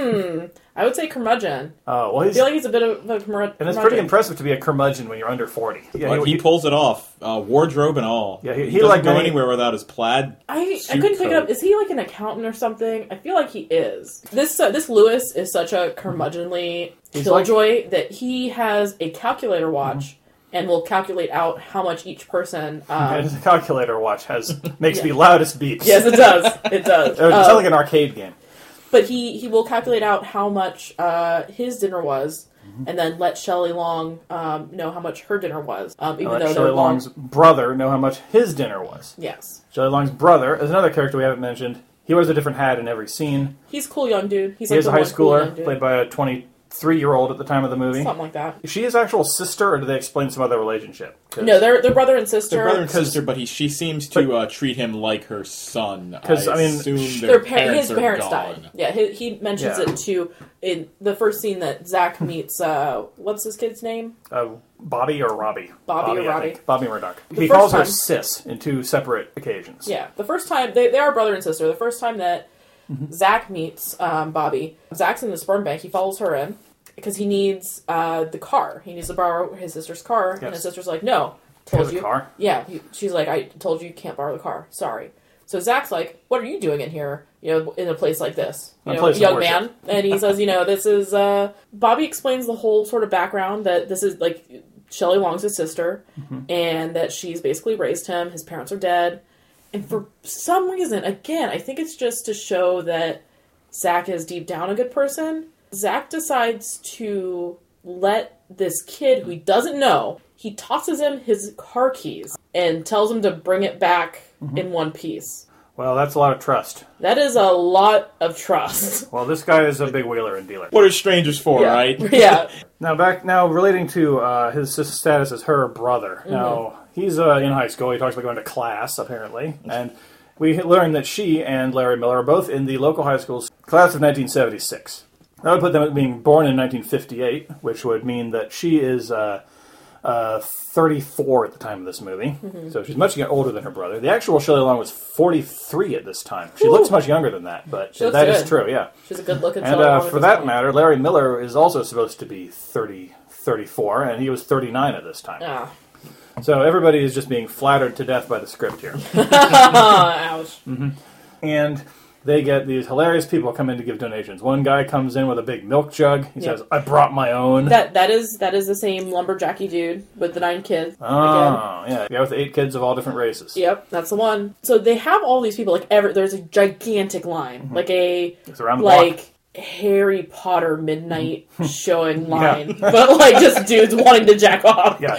I would say curmudgeon. Well, I feel like he's a bit of a curmudgeon. And it's pretty impressive to be a curmudgeon when you're under 40. Yeah, he pulls it off, wardrobe and all. Yeah, he doesn't like go anywhere without his plaid. I couldn't pick it up. Is he like an accountant or something? I feel like he is. This Lewis is such a curmudgeonly killjoy that he has a calculator watch and will calculate out how much each person... and his calculator watch makes the loudest beeps. Yes, it does. It does. It sounds like an arcade game. But he will calculate out how much his dinner was, and then let Shelley Long know how much her dinner was. Even though Shelley Long's brother know how much his dinner was. Yes. Shelley Long's brother is another character we haven't mentioned. He wears a different hat in every scene. He's a cool young dude. He is a high schooler, played by a 23-year-old at the time of the movie. Something like that. Is she his actual sister, or do they explain some other relationship? No, they're brother and sister. They're brother and sister, but she seems to treat him like her son. Because I mean, assume his their parents parents are died. gone. Yeah, he mentions it too in the first scene that Zach meets. What's his kid's name? Bobby or Robbie? Bobby or Robbie? Bobby Murdoch. He calls her sis in 2 separate occasions. Yeah, the first time they are brother and sister. The first time that Zach meets Bobby, Zach's in the sperm bank. He follows her in because he needs the car. He needs to borrow his sister's car, and his sister's like, "No, told you." Car? Yeah, she's like, "I told you can't borrow the car. Sorry." So Zach's like, "What are you doing in here? In a place like this? Young man." And he says, "This is." Bobby explains the whole sort of background that this is like Shelley Long's his sister, and that she's basically raised him. His parents are dead. And for some reason, again, I think it's just to show that Zach is deep down a good person. Zach decides to let this kid who he doesn't know, he tosses him his car keys and tells him to bring it back in one piece. Well, that's a lot of trust. That is a lot of trust. Well, this guy is a big wheeler and dealer. What are strangers for, right? Yeah. Now relating to his status as her brother. Now, he's in high school. He talks about going to class, apparently. And we learn that she and Larry Miller are both in the local high school's class of 1976. That would put them at being born in 1958, which would mean that she is 34 at the time of this movie. So she's much older than her brother. The actual Shelley Long was 43 at this time. She looks much younger than that, but that is true, yeah. She's a good-looking Shelley Long. And for that matter, Larry Miller is also supposed to be 34, and he was 39 at this time. So everybody is just being flattered to death by the script here. Ouch. And they get these hilarious people come in to give donations. One guy comes in with a big milk jug. He says, I brought my own. That is the same lumberjacky dude with the 9 kids. Oh, yeah. Yeah, with 8 kids of all different races. Yep, that's the one. So they have all these people, like, there's a gigantic line. Like It's around the block. Harry Potter midnight showing line. But, like, just dudes wanting to jack off. Yeah,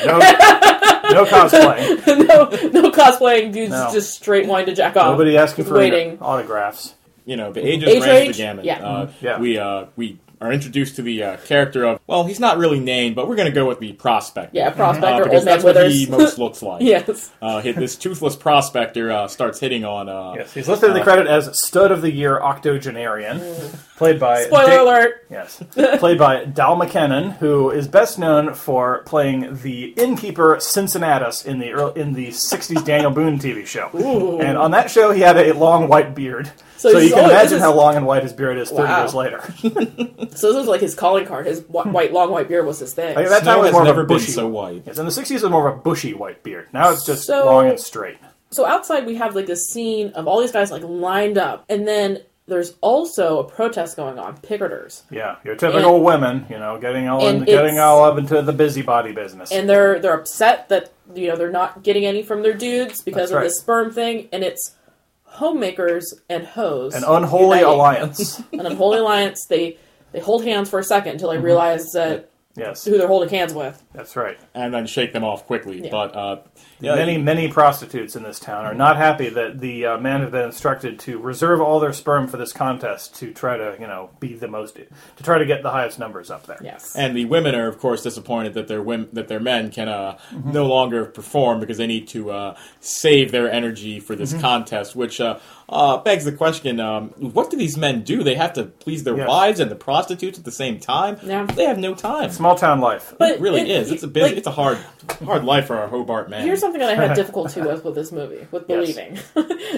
no cosplaying. no cosplaying, dudes just straight wanting to jack off. Nobody asking for waiting. autographs. You know, the ages range the gamut. Yeah. We are introduced to the character of, well, he's not really named, but we're going to go with the prospector. Yeah, prospector, because Old Man that's what Withers. he most looks like. Yes. This toothless prospector starts hitting on... yes, he's listed in the credit as Stud of the Year Octogenarian, played by... Spoiler alert! Yes. Played by Dal McKennon, who is best known for playing the innkeeper Cincinnatus in the 60s Daniel Boone TV show. Ooh. And on that show, he had a long white beard. So you can imagine how long and white his beard is 30 years later. So this was like his calling card. His long white beard was his thing. Like, that time Snow was has more never of a been bushy. so white. Yes, in the 60s it was more of a bushy white beard. Now it's just long and straight. So outside we have like this scene of all these guys like lined up, and then there's also a protest going on, picketers. Yeah, your typical women, getting all up into the busybody business. And they're upset that they're not getting any from their dudes because That's of right. this sperm thing, and it's homemakers and hoes. An unholy uniting. alliance. An unholy alliance. They hold hands for a second until they realize that Yes, who they're holding hands with. that's right. And then shake them off quickly. Yeah. But Many prostitutes in this town are not happy that the men have been instructed to reserve all their sperm for this contest to try to, be the most, to try to get the highest numbers up there. Yes. And the women are, of course, disappointed that their men can no longer perform because they need to save their energy for this contest, which begs the question, what do these men do? They have to please their wives and the prostitutes at the same time? Yeah. They have no time. Small town life. But It really is. It's a busy, it's a hard life for our Hobart man. Here's something that I had difficulty with this movie, with believing. Is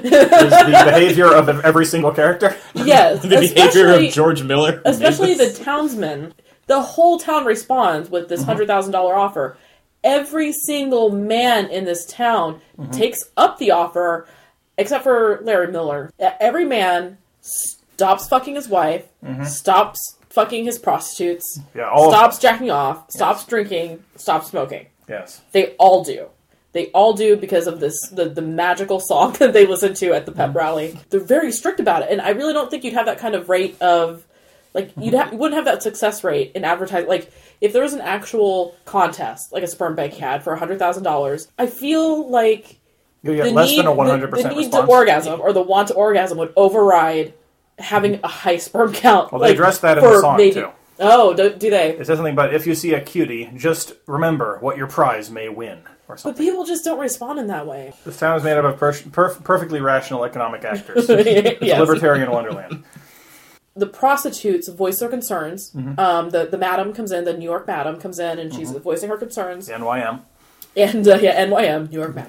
the behavior of every single character. Yes. the behavior of George Miller. Especially the townsmen. The whole town responds with this $100,000 offer. Every single man in this town takes up the offer, except for Larry Miller. Every man stops fucking his wife, stops fucking his prostitutes, stops jacking off, stops drinking, stops smoking. Yes. They all do. They all do because of this the magical song that they listen to at the pep rally. They're very strict about it, and I really don't think you'd have that kind of rate of like you wouldn't have that success rate in advertising. Like if there was an actual contest, like a sperm bank had for $100,000, I feel like You get less than a 100% the need response. to orgasm or the want to orgasm would override having a high sperm count. Well, they address that in the song too. Oh, do they? It says something about if you see a cutie, just remember what your prize may win, or But something. people just don't respond in that way. This town is made up of perfectly rational economic actors. It's Yes. libertarian wonderland. The prostitutes voice their concerns. The madam comes in, the New York madam comes in, and she's voicing her concerns. The NYM. And NYM, New York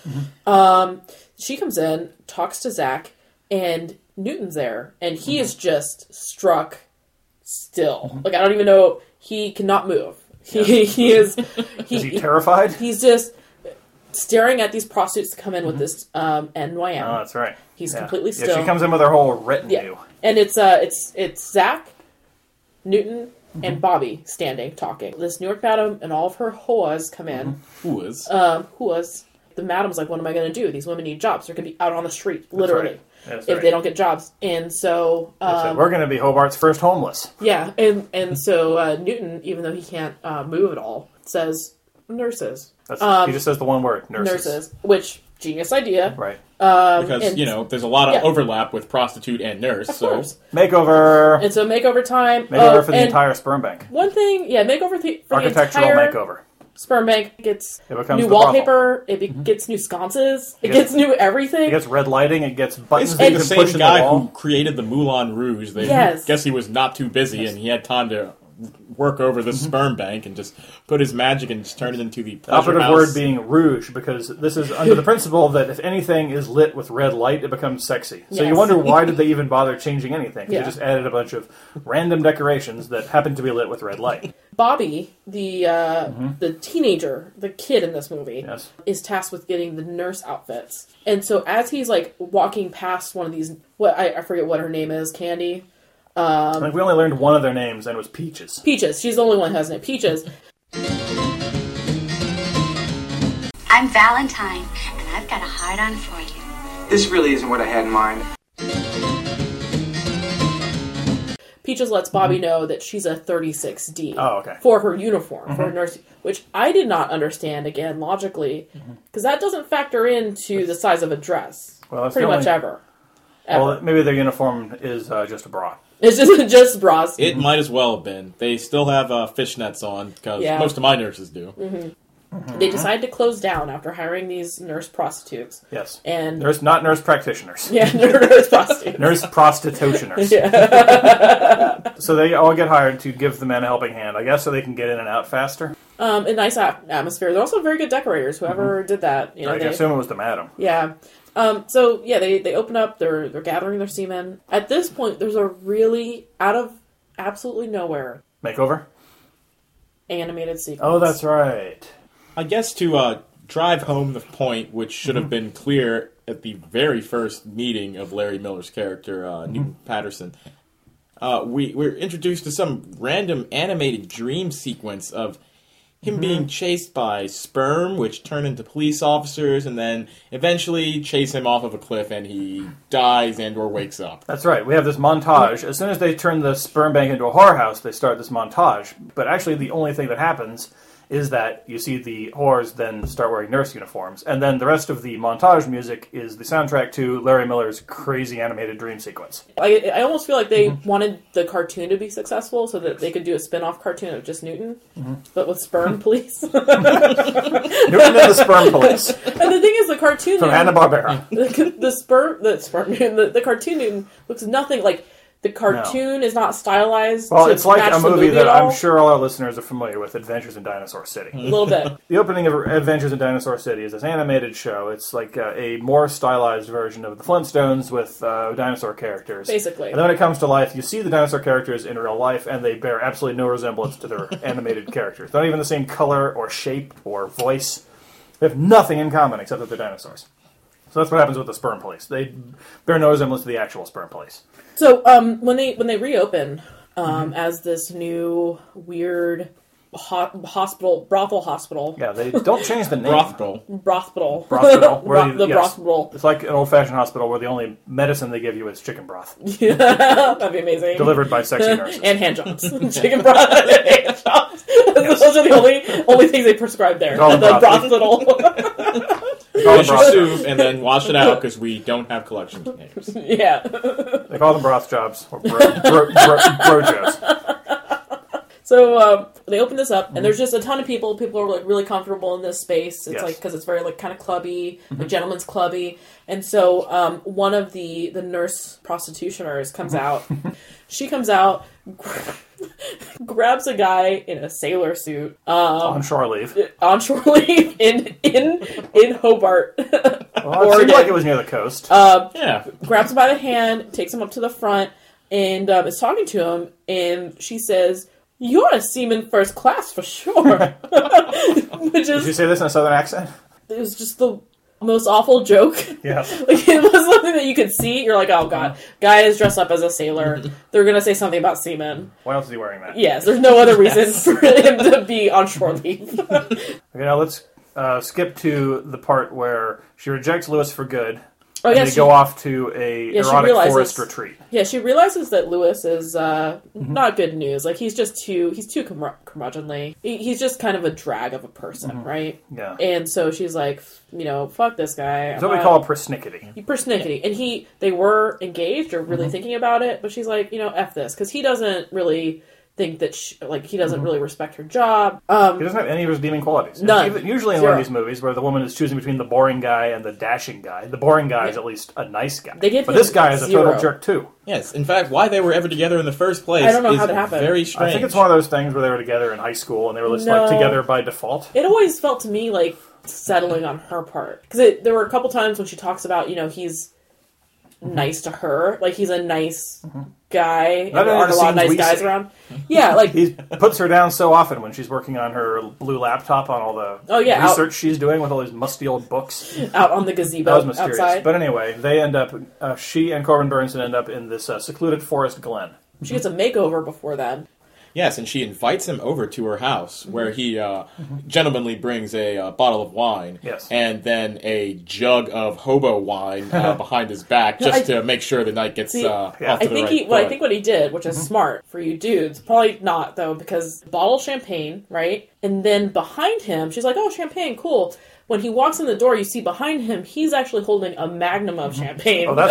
madam. She comes in, talks to Zach, and Newton's there, and he is just struck still. Like I don't even know. He cannot move. He is. Is he terrified? He's just staring at these prostitutes to come in with this NYM. Oh, that's right. He's completely still. Yeah, she comes in with her whole retinue. Yeah. And it's Zach, Newton, and Bobby standing talking. This New York madam and all of her whores come in. Whores. The madam's like, what am I going to do? These women need jobs. They're going to be out on the street, literally, That's if right. they don't get jobs. And so We're going to be Hobart's first homeless. yeah, and so Newton, even though he can't move at all, says nurses. He just says the one word, Nurses, which genius idea. Right. because, and- there's a lot of overlap with prostitute and nurse. Of So course. Makeover. And so makeover time. Makeover for the and entire sperm bank. One thing, makeover for the Architectural entire makeover. sperm bank gets It becomes new the wallpaper. It gets new sconces. It gets new everything. It gets red lighting. It gets buttons basically that the you can push same in the guy wall. who created the Moulin Rouge. They Yes. guess he was not too busy and he had time to work over the sperm bank and just put his magic and just turn it into the The pleasure operative house. word being rouge, because this is under the principle that if anything is lit with red light, it becomes sexy. So you Yes. wonder, why did they even bother changing anything? 'Cause Yeah. They just added a bunch of random decorations that happened to be lit with red light. Bobby, the teenager, the kid in this movie, Yes. is tasked with getting the nurse outfits. And so as he's like walking past one of these, I forget what her name is, Candy? I think we only learned one of their names, and it was Peaches. Peaches. She's the only one who has a name. Peaches. I'm Valentine, and I've got a heart on for you. This really isn't what I had in mind. Peaches lets Bobby know that she's a 36D Oh, okay. for her uniform, for her nurse, which I did not understand, again, logically, because that doesn't factor into the size of a dress. Well, that's pretty the much only- ever. Well, maybe their uniform is just a bra. It's just bras. It might as well have been. They still have fishnets on, because Yeah. most of my nurses do. They decide to close down after hiring these nurse prostitutes. Yes. And Not nurse practitioners. yeah, nurse prostitutes. Nurse prostitutioners. So they all get hired to give the men a helping hand, I guess, so they can get in and out faster. A nice atmosphere. They're also very good decorators. Whoever did that, you know, I they, assume it was the madam. yeah. So yeah, they open up. They're gathering their semen. At this point, there's a really out of absolutely nowhere Makeover? animated sequence. Oh, that's right. I guess to drive home the point, which should have been clear at the very first meeting of Larry Miller's character, Newton Patterson, we're introduced to some random animated dream sequence of him being chased by sperm, which turn into police officers, and then eventually chase him off of a cliff, and he dies and or wakes up. That's right. We have this montage. As soon as they turn the sperm bank into a whorehouse, they start this montage. But actually, the only thing that happens is that you see the whores then start wearing nurse uniforms. And then the rest of the montage music is the soundtrack to Larry Miller's crazy animated dream sequence. I almost feel like they wanted the cartoon to be successful so that they could do a spin-off cartoon of just Newton, but with sperm police. And Newton and the Sperm Police the thing is, the cartoon from Newton, Hanna-Barbera. the cartoon Newton looks nothing like. The cartoon is not stylized. Well, to it's like match a the movie that at all. I'm sure all our listeners are familiar with, Adventures in Dinosaur City. A little bit. The opening of Adventures in Dinosaur City is this animated show. It's like a more stylized version of the Flintstones with dinosaur characters. Basically. And then when it comes to life, you see the dinosaur characters in real life, and they bear absolutely no resemblance to their animated characters. They're not even the same color or shape or voice. They have nothing in common except that they're dinosaurs. So that's what happens with the Sperm Police. They bear no resemblance to the actual Sperm Police. So when they reopen as this new weird brothel hospital. Yeah, they don't change the name. Brothel. Brothel. Brothel. The brothel. It's like an old-fashioned hospital where the only medicine they give you is chicken broth, That'd be amazing. delivered by sexy nurses. And hand jobs. Chicken broth and hand jobs. Those are the only things they prescribe there. Call At them the brothel. brothel. Wash your soup and then wash it out because we don't have collection containers. Yeah. They call them broth jobs or brojos. So they open this up, and there's just a ton of people. People are like really comfortable in this space. It's like because it's very like kind of clubby, like gentleman's clubby. And so one of the nurse prostitutioners comes out. She comes out, grabs a guy in a sailor suit On shore leave. on shore leave in Hobart, Well, it Oregon. seemed like it was near the coast. Yeah. Grabs him by the hand, takes him up to the front, and is talking to him. And she says, "You're a seaman first class for sure." Which Did you is, say this in a southern accent? it was just the most awful joke. Yes. Like, it was something that you could see. You're like, oh god, guy is dressed up as a sailor. They're gonna say something about seamen. Why else is he wearing that? Yes, there's no other reason for him to be on shore leave. Okay, now let's skip to the part where she rejects Lewis for good. Oh, and yeah, they she- go off to a Yeah, she erotic realizes- forest retreat. Yeah, she realizes that Lewis is not good news. Like, he's too curmudgeonly. He's just kind of a drag of a person, right? Yeah. And so she's like, fuck this guy. It's what we call persnickety. Persnickety. And they were engaged or really thinking about it, but she's like, F this. Because he doesn't really, think that he doesn't really respect her job. He doesn't have any redeeming qualities. None. Usually in one of these movies where the woman is choosing between the boring guy and the dashing guy, the boring guy is at least a nice guy. But this guy is a total jerk too. Yes, in fact, why they were ever together in the first place I don't know is how that happened. very strange. I think it's one of those things where they were together in high school and they were just like together by default. It always felt to me like settling on her part. Because there were a couple times when she talks about, he's nice to her. Like, he's a nice guy. And there aren't a lot of nice guys around. Yeah, like... He puts her down so often when she's working on her blue laptop on all the research she's doing with all these musty old books. Out on the gazebo That was mysterious. outside. But anyway, they end up... she and Corbin Burnson end up in this secluded forest glen. She gets a makeover before then. Yes, and she invites him over to her house, where he gentlemanly brings a bottle of wine, and then a jug of hobo wine behind his back, just to make sure the night gets off to the right foot. I think what he did, which is smart for you dudes, probably not though, because bottle of champagne, right? And then behind him, she's like, "Oh, champagne, cool." When he walks in the door, you see behind him, he's actually holding a magnum of champagne. Oh, that's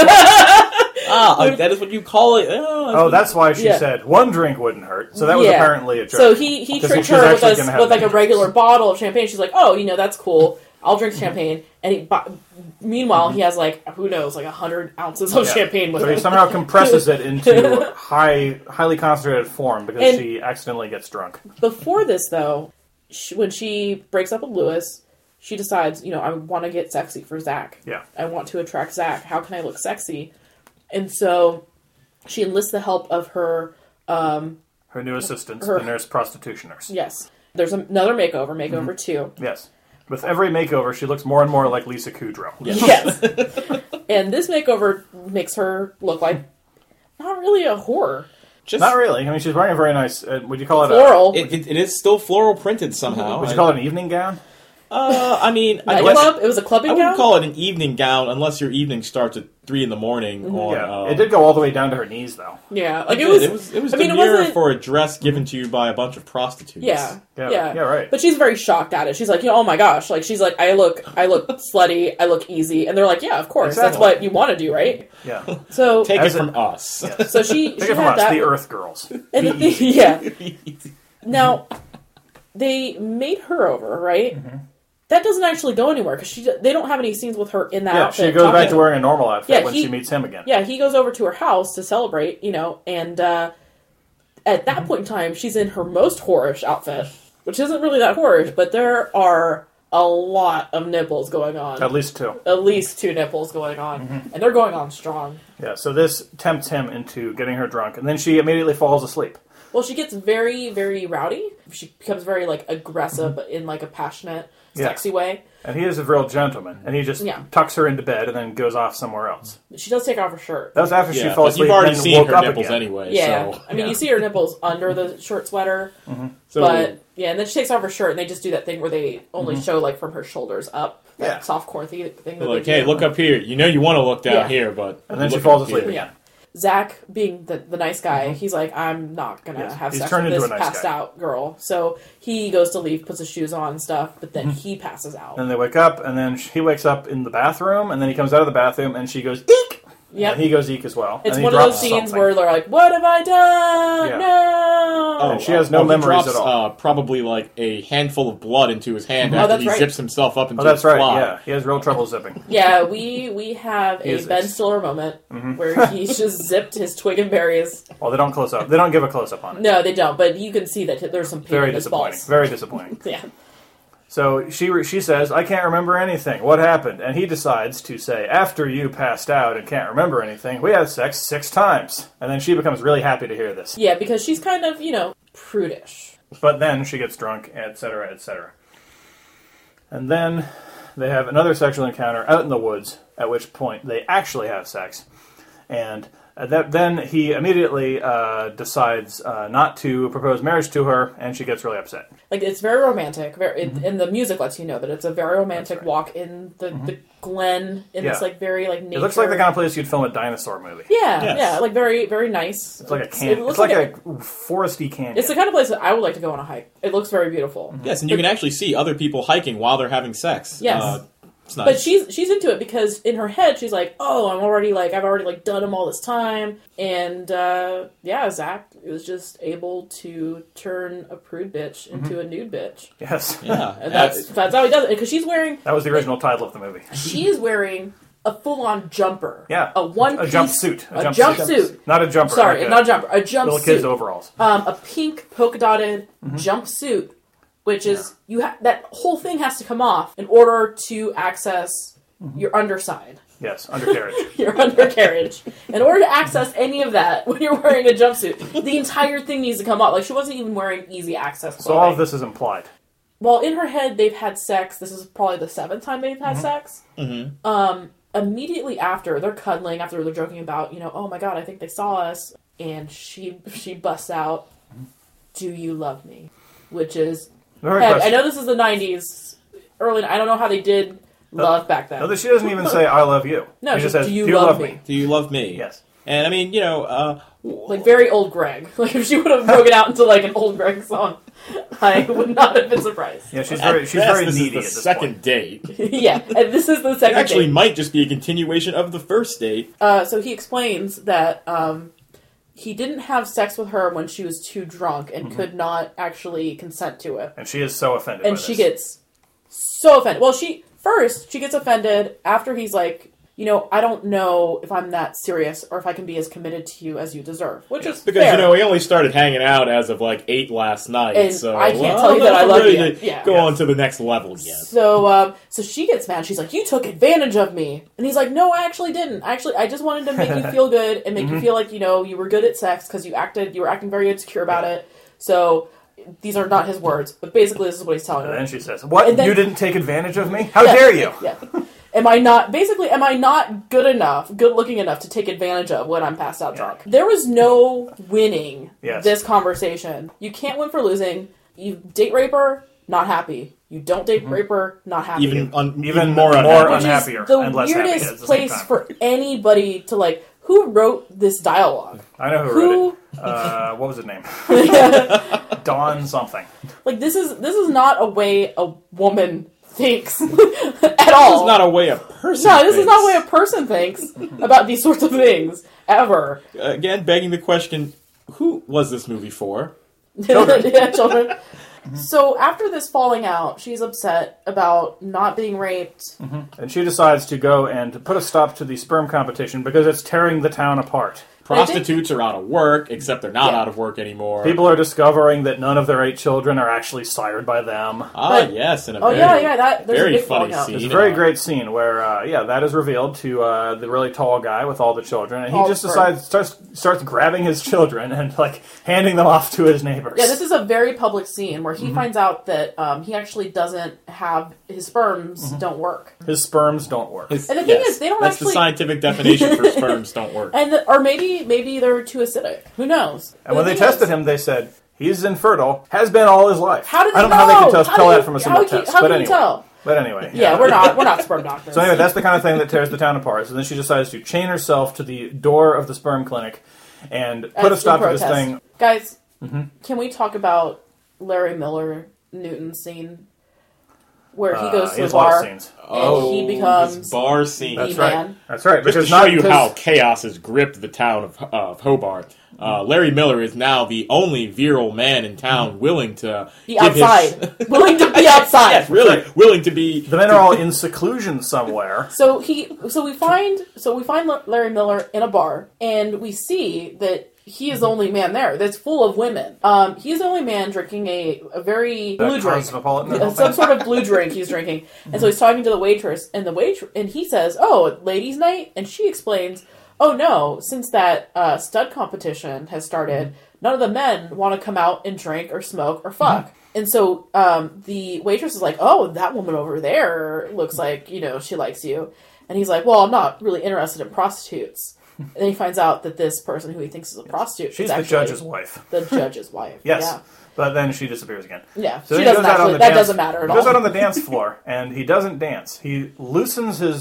that is what you call it. That's why she said one drink wouldn't hurt. So that was apparently a joke. So he tricked her with like a regular bottle of champagne. She's like, "Oh, that's cool. I'll drink champagne." And meanwhile, he has like, who knows, like 100 ounces of champagne with him. So he somehow compresses it into highly concentrated form because she accidentally gets drunk. Before this, though, when she breaks up with Lewis, she decides, I want to get sexy for Zach. Yeah. I want to attract Zach. How can I look sexy? And so she enlists the help of her... her new assistants, the nurse prostitutioners. Yes. There's another makeover 2. Yes. With every makeover, she looks more and more like Lisa Kudrow. Yes. And this makeover makes her look like not really a whore. Not really. I mean, she's wearing a very nice... would you call it floral? It is still floral printed somehow. Would you call it an evening gown? I mean... Nightclub? It was a clubbing gown? I wouldn't call it an evening gown unless your evening starts at 3 in the morning. It did go all the way down to her knees, though. Yeah. Like it was demure for a dress given to you by a bunch of prostitutes. Yeah, right. But she's very shocked at it. She's like, oh my gosh. Like, she's like, I look slutty, I look easy. And they're like, yeah, of course. Exactly. That's what you want to do, right? Yeah. So Take it from us. Yeah. So she Take it from us, the Earth Girls. And Now, they made her over, right? Mm-hmm. That doesn't actually go anywhere because they don't have any scenes with her in that outfit. She goes back to wearing a normal outfit when she meets him again. Yeah, he goes over to her house to celebrate, and at that point in time, she's in her most whorish outfit, which isn't really that whorish, but there are a lot of nipples going on. At least 2. At least 2 nipples going on, and they're going on strong. Yeah, so this tempts him into getting her drunk, and then she immediately falls asleep. Well, she gets very, very rowdy. She becomes very, aggressive, but in, a passionate, sexy way. And he is a real gentleman. And he just tucks her into bed and then goes off somewhere else. She does take off her shirt. That was after she fell asleep. You've already and seen woke her up nipples again. anyway. Yeah. So. I mean, you see her nipples under the short sweater. Mm-hmm. And then she takes off her shirt and they just do that thing where they only show, from her shoulders up. That soft-core thing. Like, hey, look up here. You know you want to look down here, but... And then she falls asleep again. Yeah. Zach, being the nice guy, he's like, I'm not going to have sex with this passed out girl. So he goes to leave, puts his shoes on and stuff, but then he passes out. And they wake up, and then he wakes up in the bathroom, and then he comes out of the bathroom, and she goes, eek! Yep. And he goes eek as well. It's one of those scenes where they're like, what have I done? Yeah. No! And she has no memories drops, at all. Probably a handful of blood into his hand after he zips himself up into his right. fly. Yeah, he has real trouble zipping. Yeah, we have a Ben Stiller moment where he's just zipped his twig and berries. Well, they don't close up. They don't give a close up on it. No, they don't, but you can see that there's some pain in his balls. Very disappointing. Yeah. So she says, I can't remember anything. What happened? And he decides to say, after you passed out and can't remember anything, we had sex 6 times. And then she becomes really happy to hear this. Yeah, because she's kind of, prudish. But then she gets drunk, etc., etc. And then they have another sexual encounter out in the woods, at which point they actually have sex. And then he immediately decides not to propose marriage to her, and she gets really upset. It's very romantic, and the music lets you know that it's a very romantic walk in the glen, in this very nature. It looks like the kind of place you'd film a dinosaur movie. Yeah, very, very nice. It's like a canyon. It's like a foresty canyon. It's the kind of place that I would like to go on a hike. It looks very beautiful. Yes, and you can actually see other people hiking while they're having sex. Yes. It's nice. But she's into it because in her head she's like, oh, I've already done him all this time, and Zach was just able to turn a prude bitch into a nude bitch. Yes. Yeah. And that's how he does it, because she's wearing... That was the original title of the movie. She is wearing a full-on jumper. Yeah. A one-piece... A jumpsuit. A jumpsuit. Not a jumper. Sorry, like not a jumper. A jumpsuit. Little kids' overalls. A pink polka-dotted jumpsuit, which is... that whole thing has to come off in order to access your underside. Yes, undercarriage. Your undercarriage. In order to access any of that when you're wearing a jumpsuit, the entire thing needs to come off. Like, she wasn't even wearing easy access clothing. So all of this is implied. Well, in her head, they've had sex. This is probably the 7th time they've had sex. Immediately after, they're cuddling, after they're joking about, oh my god, I think they saw us. And she busts out, do you love me? Which is... I know this is the 90s. Early, I don't know how they did love back then. No, she doesn't even say, I love you. No, she just says, do you love me? Do you love me? Yes. And I mean, like very old Greg. Like if she would have broken out into like an old Greg song, I would not have been surprised. Yeah, she's very needy this at this second point. date. Yeah, and this is the It second actually date. might just be a continuation of the first date. So he explains that he didn't have sex with her when she was too drunk and could not actually consent to it. And she is so offended And by she this. gets so offended. Well, she gets offended after he's like, I don't know if I'm that serious or if I can be as committed to you as you deserve. Which is Because, fair. we only started hanging out as of like 8 last night. And so I can't tell you that I I'm love ready you. to Yeah. go on to the next level yet. So she gets mad. She's like, you took advantage of me. And he's like, no, I actually didn't. I just wanted to make you feel good and make you feel like, you were good at sex because you were acting very insecure about it. So these are not his words, but basically this is what he's telling her. And then she says, what? And then- You didn't take advantage of me? How dare you? Yeah. Am I not good looking enough to take advantage of when I'm passed out drunk? There was no winning this conversation. You can't win for losing. You date rape her, not happy. You don't date rape her, not happy. Even more unhappy. unhappier the and less happy at weirdest the same place time. for anybody to who wrote this dialogue? I know who wrote it. What was his name? Dawn something. This is not a way a woman thinks at all. This is not a way a person No, this is thinks. not a way a person thinks about these sorts of things ever. Again, begging the question, who was this movie for? Children. Yeah, children. So after this falling out, she's upset about not being raped. And she decides to go and put a stop to the sperm competition because it's tearing the town apart. Prostitutes are out of work, except they're not Yeah. out of work anymore. People are discovering that none of their 8 children are actually sired by them. Yes, and a There's a very big funny falling out. scene. It's a very great scene where, that is revealed to the really tall guy with all the children, and he All just the decides starts grabbing his children and handing them off to his neighbors. Yeah, this is a very public scene where he finds out that he actually doesn't have his sperms don't work. His sperms don't work. And the thing is, they don't That's actually. the scientific definition for sperms don't work. Or maybe they're too acidic. Who knows? And when they tested him, they said he's infertile, has been all his life. How did they I don't know how they know? can tell How do that you- from a single how can- test. how but can you anyway. tell? But anyway. Yeah, we're not sperm doctors. So anyway, that's the kind of thing that tears the town apart. So then she decides to chain herself to the door of the sperm clinic and put a As stop in to this protest. thing. Guys, can we talk about Larry Miller Newton's scene where he goes to he the has a lot of bar scenes. and he becomes this bar scene. the That's right. man? That's right. Just to Because show you because- how chaos has gripped the town of Hobart, Larry Miller is now the only virile man in town willing to Be give his- outside, willing to be outside. Yes, really willing to be. the men are all in seclusion somewhere. So we find Larry Miller in a bar, and we see that he is the only man there that's full of women. He's the only man drinking a very blue drink, Cosmopolitan or some something? sort of blue drink he's drinking. And so he's talking to the waitress, and he says, "Oh, ladies' night," and she explains, "Oh no, since that stud competition has started, none of the men want to come out and drink or smoke or fuck." And so the waitress is like, "Oh, that woman over there looks like, she likes you." And he's like, "Well, I'm not really interested in prostitutes." And then he finds out that this person who he thinks is a prostitute She's is the actually judge's wife. the judge's wife. Yes. Yeah. But then she disappears again. Yeah. So She then he doesn't goes out on actually, the that dance- doesn't matter at He goes all. out on the dance floor, and he doesn't dance. He loosens his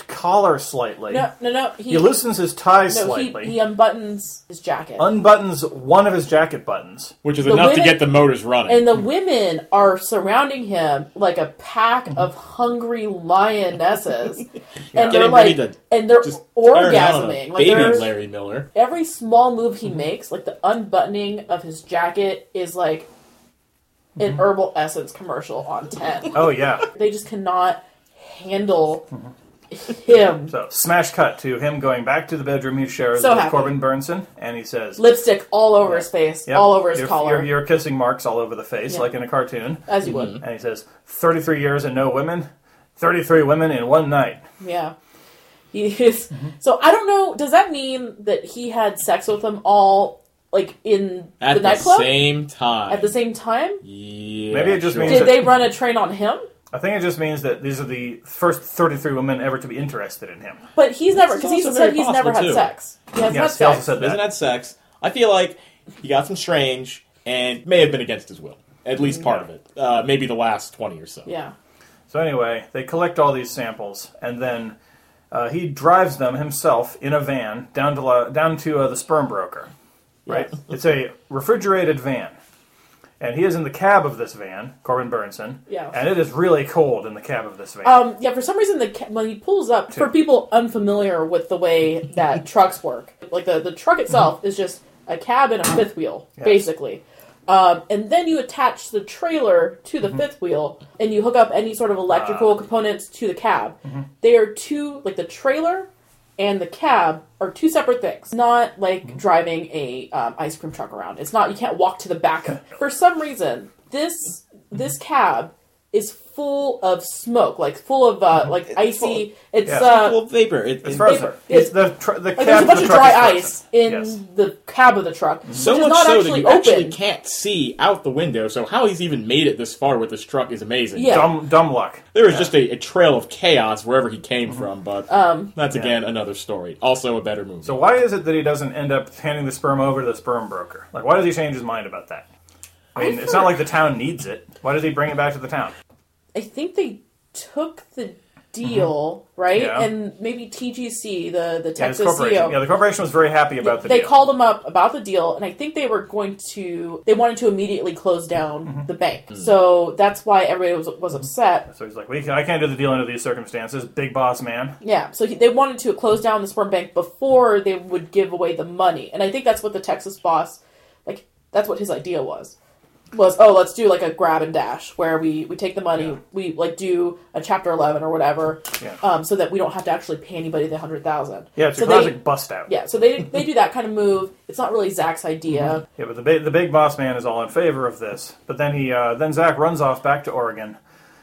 collar slightly. No. He loosens his tie slightly. He unbuttons his jacket. Unbuttons one of his jacket buttons. Which is enough to get the motors running. And the women are surrounding him like a pack of hungry lionesses. And they're like, and they're orgasming. Like baby Larry Miller. Every small move he makes, like the unbuttoning of his jacket, is like an Herbal Essence commercial on 10. Oh, yeah. They just cannot handle him. So, smash cut to him going back to the bedroom he shares with Corbin Burnson, and he says... Lipstick all over his face, all over his collar. You're kissing marks all over the face, like in a cartoon. As you would. And he says, 33 years and no women, 33 women in one night. Yeah. He is. So, I don't know, does that mean that he had sex with them all... Like, in the nightclub? At the same time? Yeah. Maybe it just means Did they run a train on him? I think it just means that these are the first 33 women ever to be interested in him. But he's never, because he said he's never had sex. He hasn't had sex. He also said that. He hasn't had sex. I feel like he got some strange and may have been against his will. At least part of it. Maybe the last 20 or so. Yeah. So anyway, they collect all these samples, and then he drives them himself in a van down to the sperm broker. Right? Yes. It's a refrigerated van. And he is in the cab of this van, Corbin Burnson. Yeah. And it is really cold in the cab of this van. For some reason, when he pulls up, for people unfamiliar with the way that trucks work, like the truck itself is just a cab and a fifth wheel, basically. And then you attach the trailer to the fifth wheel, and you hook up any sort of electrical components to the cab. They are two, like the trailer and the cab are two separate things. Not like driving a ice cream truck around. It's not, you can't walk to the back. For some reason, this cab is full of smoke, like full of like icy. It's full of vapor. It's frozen. It's the cab. There's a bunch of dry ice in the cab of the truck. So much so that you actually can't see out the window. So how he's even made it this far with this truck is amazing. Yeah. Dumb luck. There is just a trail of chaos wherever he came from, but that's again another story. Also a better movie. So why is it that he doesn't end up handing the sperm over to the sperm broker? Like, why does he change his mind about that? I mean, it's not like the town needs it. Why does he bring it back to the town? I think they took the deal, right? Yeah. And maybe TGC, the Texas corporation. CEO. The corporation was very happy about the deal. They called him up about the deal, and I think they wanted to immediately close down the bank. So that's why everybody was upset. So he's like, I can't do the deal under these circumstances, big boss man. Yeah, so they wanted to close down the sperm bank before they would give away the money. And I think that's what the Texas boss, that's what his idea was, let's do like a grab and dash where we take the money, we like do a Chapter 11 or whatever, so that we don't have to actually pay anybody the $100,000. Yeah, it's a classic bust out. Yeah, so they do that kind of move. It's not really Zach's idea. Yeah, but the big boss man is all in favor of this. But then then Zach runs off back to Oregon.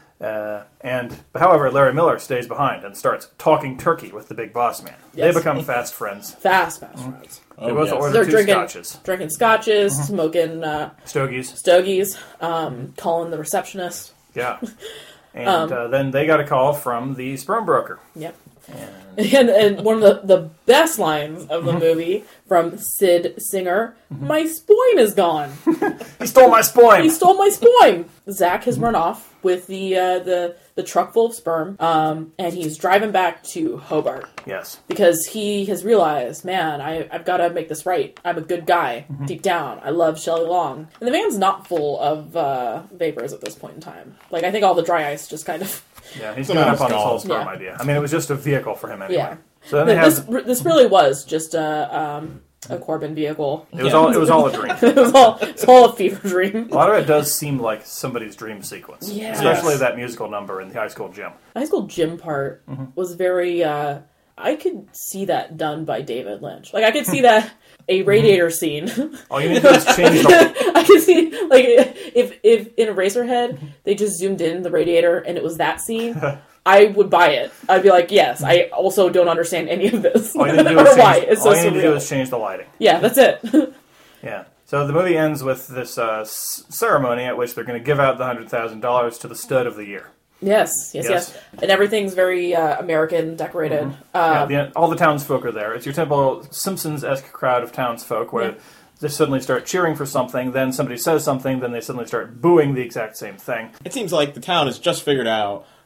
However, Larry Miller stays behind and starts talking turkey with the big boss man. Yes. They become fast friends. Fast friends. They both order two scotches. Drinking scotches, smoking stogies, calling the receptionist. Yeah. And then they got a call from the sperm broker. Yep. And one of the best lines of the movie from Sid Singer, my spoim is gone. He stole my spoim. He stole my spoim. Zach has run off with the truck full of sperm, and he's driving back to Hobart. Yes. Because he has realized, man, I've got to make this right. I'm a good guy, deep down. I love Shelley Long. And the van's not full of vapors at this point in time. Like, I think all the dry ice just kind of... Yeah, he's given up on this whole sperm idea. I mean, it was just a vehicle for him anyway. Yeah. So then this really was just a Corbin vehicle. It was all a dream. It was all a fever dream. A lot of it does seem like somebody's dream sequence. Yeah. Especially that musical number in the high school gym. The high school gym part was very... I could see that done by David Lynch. Like, I could see that... A radiator scene. All you need to do is change the... I can see, like, if in Eraserhead, they just zoomed in the radiator and it was that scene, I would buy it. I'd be like, yes, I also don't understand any of this. All you need to do is change the lighting. Yeah, that's it. Yeah. So the movie ends with this ceremony at which they're going to give out the $100,000 to the stud of the year. Yes. And everything's very American decorated. All the townsfolk are there. It's your typical Simpsons-esque crowd of townsfolk where they suddenly start cheering for something, then somebody says something, then they suddenly start booing the exact same thing. It seems like the town has just figured out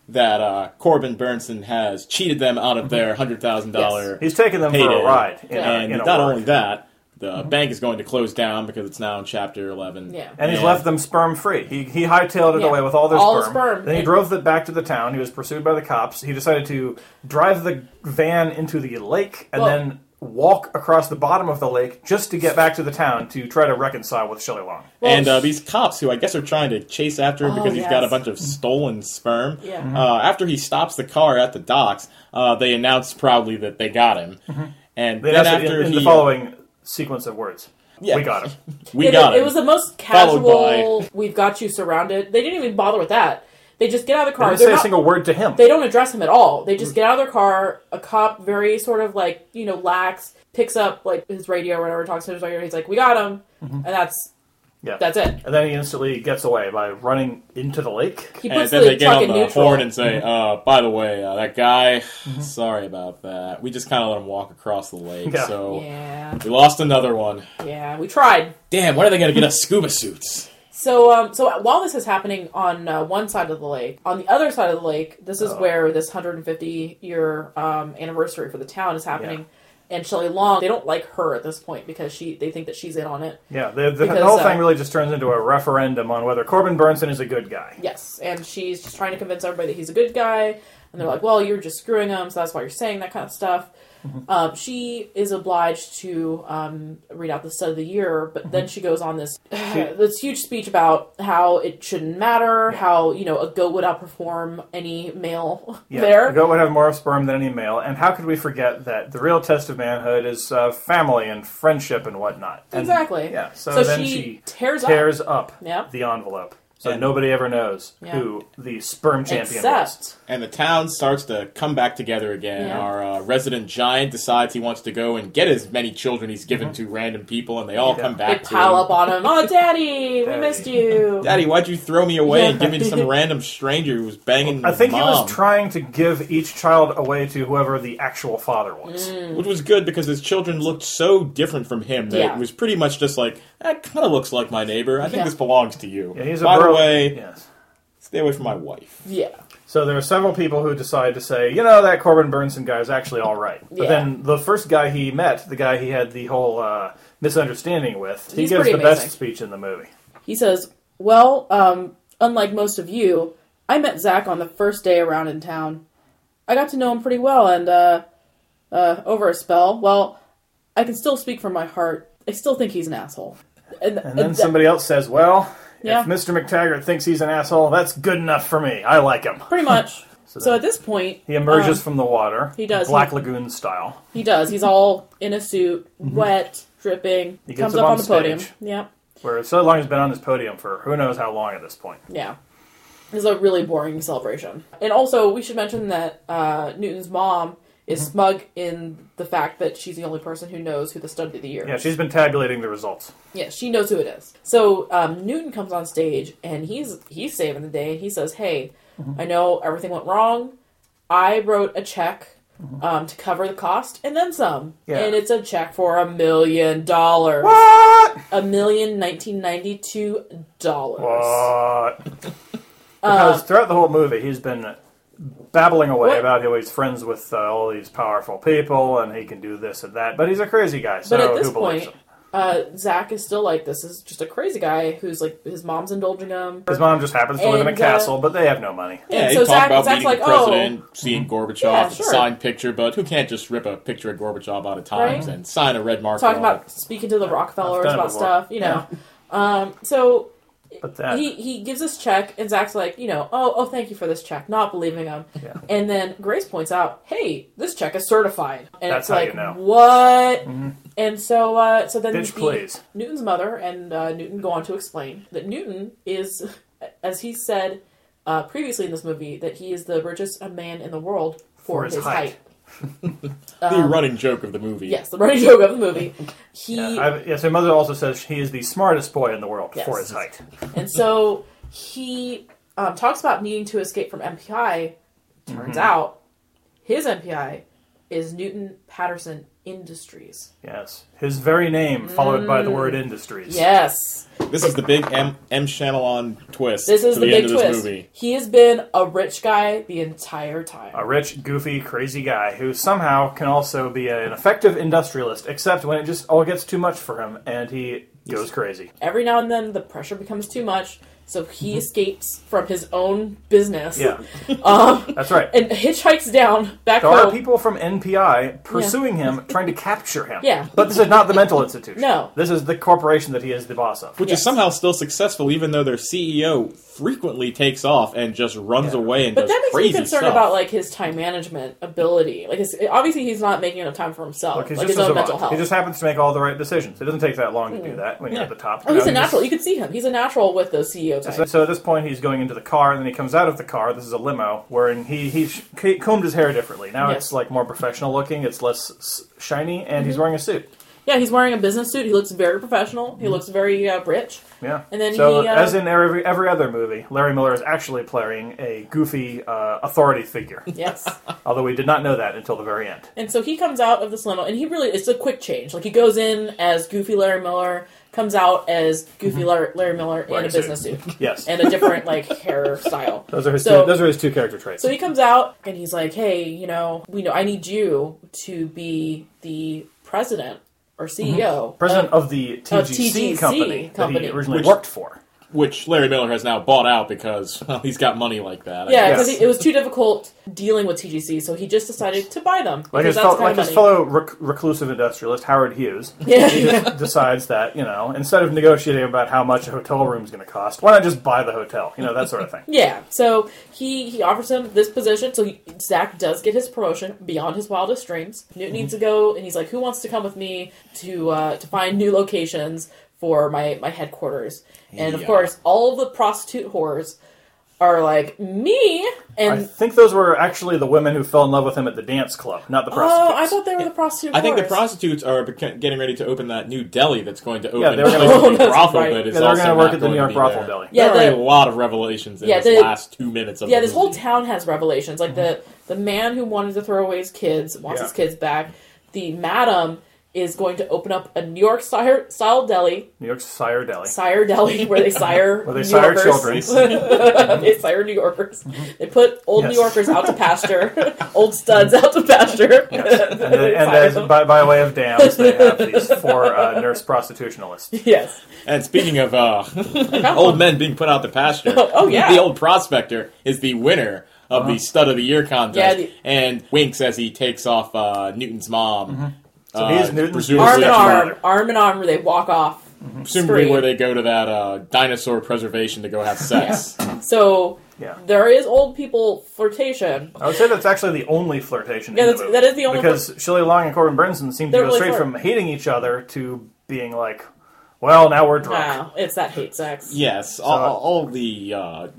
that Corbin Burnson has cheated them out of their $100,000. He's taken them for a ride. And not only that, the bank is going to close down because it's now in Chapter 11. Yeah. And he's left them sperm-free. He hightailed it away with all their sperm. Then he drove it back to the town. He was pursued by the cops. He decided to drive the van into the lake and then walk across the bottom of the lake just to get back to the town to try to reconcile with Shelley Long. And these cops, who I guess are trying to chase after him because he's got a bunch of stolen sperm, after he stops the car at the docks, they announce proudly that they got him. And they then after in the following sequence of words. We got him. We got him. It was the most casual, we've got you surrounded. They didn't even bother with that. They just get out of the car. They didn't say a single word to him. They don't address him at all. They just get out of their car. A cop, very sort of like, lax, picks up like his radio or whatever, talks to his radio. He's like, we got him. And that's it. And then he instantly gets away by running into the lake. He puts and then they get truck on in the neutral. horn and say, by the way, that guy, sorry about that. We just kind of let him walk across the lake. So we lost another one. Yeah, we tried. Damn, when are they going to get us scuba suits? So while this is happening on one side of the lake, on the other side of the lake, this is where this 150-year anniversary for the town is happening. Yeah. And Shelley Long, they don't like her at this point because they think that she's in on it. Yeah, the whole thing really just turns into a referendum on whether Corbin Burnson is a good guy. Yes, and she's just trying to convince everybody that he's a good guy. And they're like, well, you're just screwing him, so that's why you're saying that kind of stuff. She is obliged to read out the stud of the year, but then she goes on this huge speech about how it shouldn't matter, how a goat would outperform any male there. A goat would have more sperm than any male, and how could we forget that the real test of manhood is family and friendship and whatnot? Exactly. So then she tears up the envelope. So nobody ever knows who the sperm champion was. And the town starts to come back together again. Yeah. Our resident giant decides he wants to go and get as many children he's given to random people, and they all come back to him. They pile up on him. Oh, Daddy, we missed you. Daddy, why'd you throw me away and give me to some random stranger who was banging I think mom? He was trying to give each child away to whoever the actual father was. Which was good because his children looked so different from him that it was pretty much just like, that kind of looks like my neighbor. I think this belongs to you. Yeah, he's By the way, stay away from my wife. Yeah. So there are several people who decide to say, that Corbin Burnson guy is actually all right. But then the first guy he met, the guy he had the whole misunderstanding with, he gives the best speech in the movie. He says, well, unlike most of you, I met Zach on the first day around in town. I got to know him pretty well, and over a spell, well, I can still speak from my heart. I still think he's an asshole. And then somebody else says, well... Yeah. If Mr. McTaggart thinks he's an asshole, that's good enough for me. I like him. Pretty much. So at this point... He emerges from the water. He does. Black Lagoon style. He does. He's all in a suit, wet, dripping. He comes up on the podium. Yep. Where so long he's been on this podium for who knows how long at this point. Yeah. This is a really boring celebration. And also, we should mention that Newton's mom is smug in the fact that she's the only person who knows who the stud of the year is. Yeah, she's been tabulating the results. Yeah, she knows who it is. So Newton comes on stage, and he's saving the day, and he says, hey, I know everything went wrong. I wrote a check to cover the cost, and then some. Yeah. And it's a check for $1 million. What? $1,019,92. What? Because throughout the whole movie, he's been babbling away about how he's friends with all these powerful people and he can do this and that, but he's a crazy guy. So but at this who believes him? Zach is still like, this is just a crazy guy who's like, his mom's indulging him. His mom just happens to live in a castle, but they have no money. Yeah, so he talked about Zach's meeting like, the president, seeing Gorbachev, signed picture, but who can't just rip a picture of Gorbachev out of times and sign a red marker? Talking about speaking to the Rockefellers about stuff, So but he gives this check, and Zach's like, oh, thank you for this check, not believing him. Yeah. And then Grace points out, hey, this check is certified. And that's it's like, how you know. What? Mm-hmm. And so then Newton's mother and Newton go on to explain that Newton is, as he said previously in this movie, that he is the richest man in the world for his height. The running joke of the movie. Yes, the running joke of the movie. So mother also says he is the smartest boy in the world for his height. And so he talks about needing to escape from MPI. Turns out his MPI is Newton Patterson Industries. Yes. His very name followed by the word Industries. Yes. This is the big M. Shyamalan twist. This is to the the big end of this twist. movie. He has been a rich guy the entire time. A rich, goofy, crazy guy who somehow can also be an effective industrialist, except when it just all gets too much for him and he goes crazy. Every now and then, the pressure becomes too much, so he escapes from his own business. Yeah. That's right. And hitchhikes down back There home. are people from NPI pursuing him, trying to capture him. Yeah. But this is not the mental institution. No. This is the corporation that he is the boss of. Which is somehow still successful, even though their CEO frequently takes off and just runs away and But does that makes crazy me concerned stuff. about like his time management ability. Like, obviously, he's not making enough time for himself, Look, he's like just his a own savant. mental health. He just happens to make all the right decisions. It doesn't take that long to do that when you're at the top. Oh, he's a he just- natural. You can see him. He's a natural with those CEO types. So at this point, he's going into the car, and then he comes out of the car. This is a limo, wherein he combed his hair differently. Now Yes. it's like more professional looking. It's less shiny, and he's wearing a suit. Yeah, he's wearing a business suit. He looks very professional. He looks very rich. Yeah. And then so he, as in every other movie, Larry Miller is actually playing a goofy authority figure. Yes. Although we did not know that until the very end. And so he comes out of this limo, and it's a quick change. Like, he goes in as Goofy Larry Miller, comes out as Goofy Larry Miller in Wearing a a suit. business suit. Yes. And a different, like, hairstyle. Those are his two character traits. So he comes out, and he's like, hey, I need you to be the president or CEO. President of the TGC, TGC company that he originally Which- worked for. Which Larry Miller has now bought out because, well, he's got money like that. I Yeah, guess. because it was too difficult dealing with TGC, so he just decided to buy them. Like because his, that's the like kind of his money. fellow reclusive industrialist, Howard Hughes, Yeah. he just decides that, instead of negotiating about how much a hotel room is going to cost, why not just buy the hotel? That sort of thing. Yeah, so he offers him this position, so Zach does get his promotion beyond his wildest dreams. Newton needs to go, and he's like, who wants to come with me to find new locations for my headquarters? And of course, all of the prostitute whores are like, me? I And think those were actually the women who fell in love with him at the dance club, not the prostitutes. I thought they were the prostitute I think the whores. prostitutes are getting ready to open that new deli that's going to open. Yeah, they were gonna- a Oh, that's brothel right. that is Yeah, they were also going to work not at the New going York to be brothel there. deli. Yeah, There are the- a lot of revelations in Yeah, this the- last 2 minutes of Yeah, the this whole movie. town has revelations. Like, the man who wanted to throw away his kids wants Yeah. his kids back. The madam is going to open up a New York style deli, New York Sire Deli. Sire Deli, where they sire Where they New sire Yorkers. children. They sire New Yorkers. They put old Yes. New Yorkers out to pasture, old studs out to pasture. And, They and sire as, them. by way of dams, they have these 4 nurse prostitutionalists. Yes. And speaking of old men being put out to pasture, Oh, yeah. the old prospector is the winner of the Stud of the Year contest, Yeah, and winks as he takes off Newton's mom. So he is Newton's presumably- Arm in stepfather. arm in arm, they walk off. Presumably Spree. where they go to that dinosaur preservation to go have sex. So Yeah. there is old people flirtation. I would say that's actually the only flirtation Yeah, in the that's- movie. that is the only Because Shelley Long and Corbin Bernsen seem to They're go really straight flirt. from hating each other to being like, well, now we're drunk. No, it's that hate sex. Yes, all the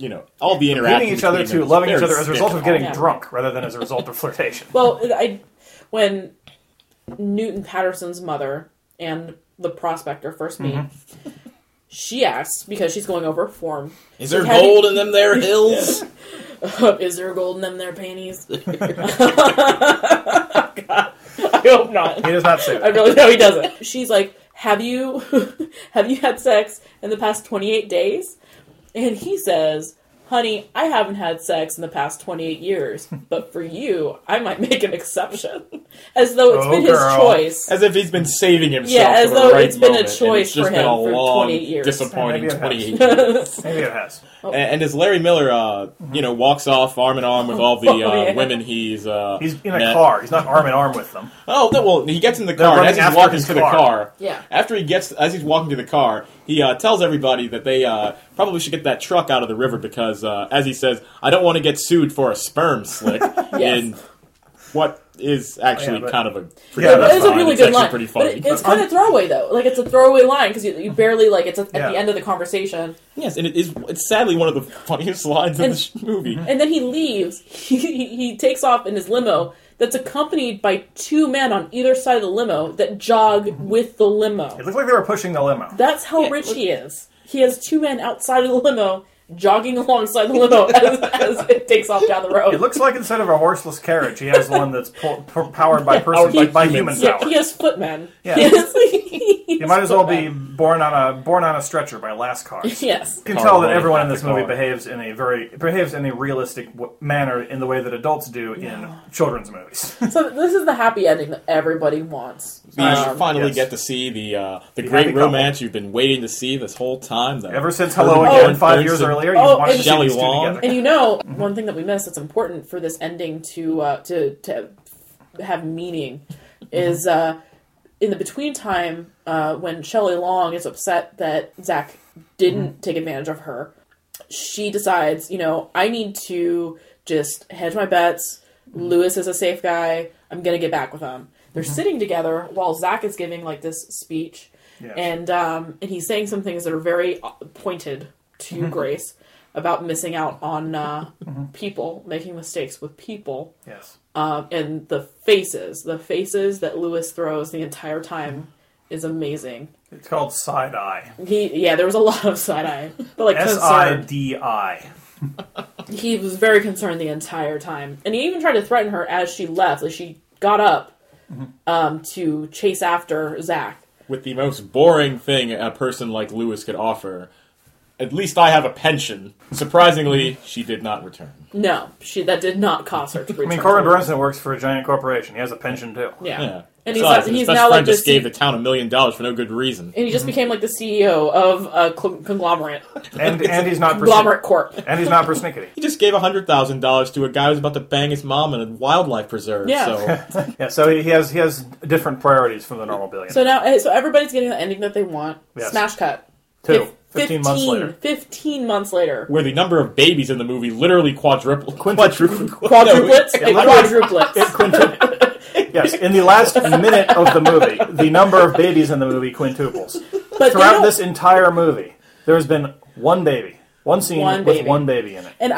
all the interactions Hating each other between to them is loving each very other as a result of stiff. getting Yeah. drunk rather than as a result of flirtation. Well, when Newton Patterson's mother and the prospector first meet, she asks, because she's going over a form, Is there Have you- gold in them there hills? is there gold in them there panties? God, I hope not. He does not say I that. really know he doesn't. She's like, have you had sex in the past 28 days? And he says, honey, I haven't had sex in the past 28 years, but for you, I might make an exception. As though it's Oh, been his girl. choice. As if he's been saving himself Yeah, as for the though right it's been a moment, and choice it's just for been him a for long, 28 years. disappointing Maybe it 28 has. years. Maybe it has. And as Larry Miller, walks off arm in arm with all the yeah. women he's He's in a met. car. He's not arm in arm with them. Oh, no, well, he gets in the They're car, and running as he's after walking his to the car. car, Yeah. as he's walking to the car, he tells everybody that they probably should get that truck out of the river because, as he says, I don't want to get sued for a sperm slick in what is actually but- kind of a Yeah, that's It's a fine. really It's good actually line. pretty But funny. it's kind of throwaway, though. Like, it's a throwaway line, because you barely, like, it's at Yeah. the end of the conversation. Yes, and it's sadly one of the funniest lines in the movie. And then he leaves. He takes off in his limo that's accompanied by 2 men on either side of the limo that jog with the limo. It looked like they were pushing the limo. That's how rich he is. He has 2 men outside of the limo jogging alongside the limo as it takes off down the road. It looks like instead of a horseless carriage, he has one that's powered by humans. Yeah, he has footmen. Yeah. He might as well be born on a stretcher by Lascars. Yes. You can tell that everyone in this movie behaves in a realistic manner in the way that adults do in children's movies. So this is the happy ending that everybody wants. You finally get to see the great romance you've been waiting to see this whole time. Ever since Hello Again 5 years earlier, you wanted to see these two together. And one thing that we missed that's important for this ending to have meaning is in the between time when Shelley Long is upset that Zach didn't take advantage of her, she decides, I need to just hedge my bets. Lewis is a safe guy. I'm going to get back with him. They're sitting together while Zach is giving this speech. Yes. And he's saying some things that are very pointed to Grace about missing out on people, making mistakes with people. Yes. And the faces that Lewis throws the entire time is amazing. It's called side eye. There was a lot of side eye, but SIDI. He was very concerned the entire time, and he even tried to threaten her as she left. She got up to chase after Zach. With the most boring thing a person like Lewis could offer. At least I have a pension. Surprisingly, she did not return. No, that did not cause her to return. Corbin Burnson works for a giant corporation. He has a pension too. Yeah. And he's now friend just gave the town $1 million for no good reason. And he just became the CEO of a conglomerate. And he's not conglomerate corp. And he's not persnickety. He just gave $100,000 to a guy who's about to bang his mom in a wildlife preserve. Yeah. So so he has different priorities from the normal billionaire. So everybody's getting the ending that they want. Yes. Smash cut. 15 months later. 15 months later. Where the number of babies in the movie literally quadruplets. Yes, in the last minute of the movie, the number of babies in the movie quintuples. But throughout this entire movie, there has been one baby. One scene with one baby in it. And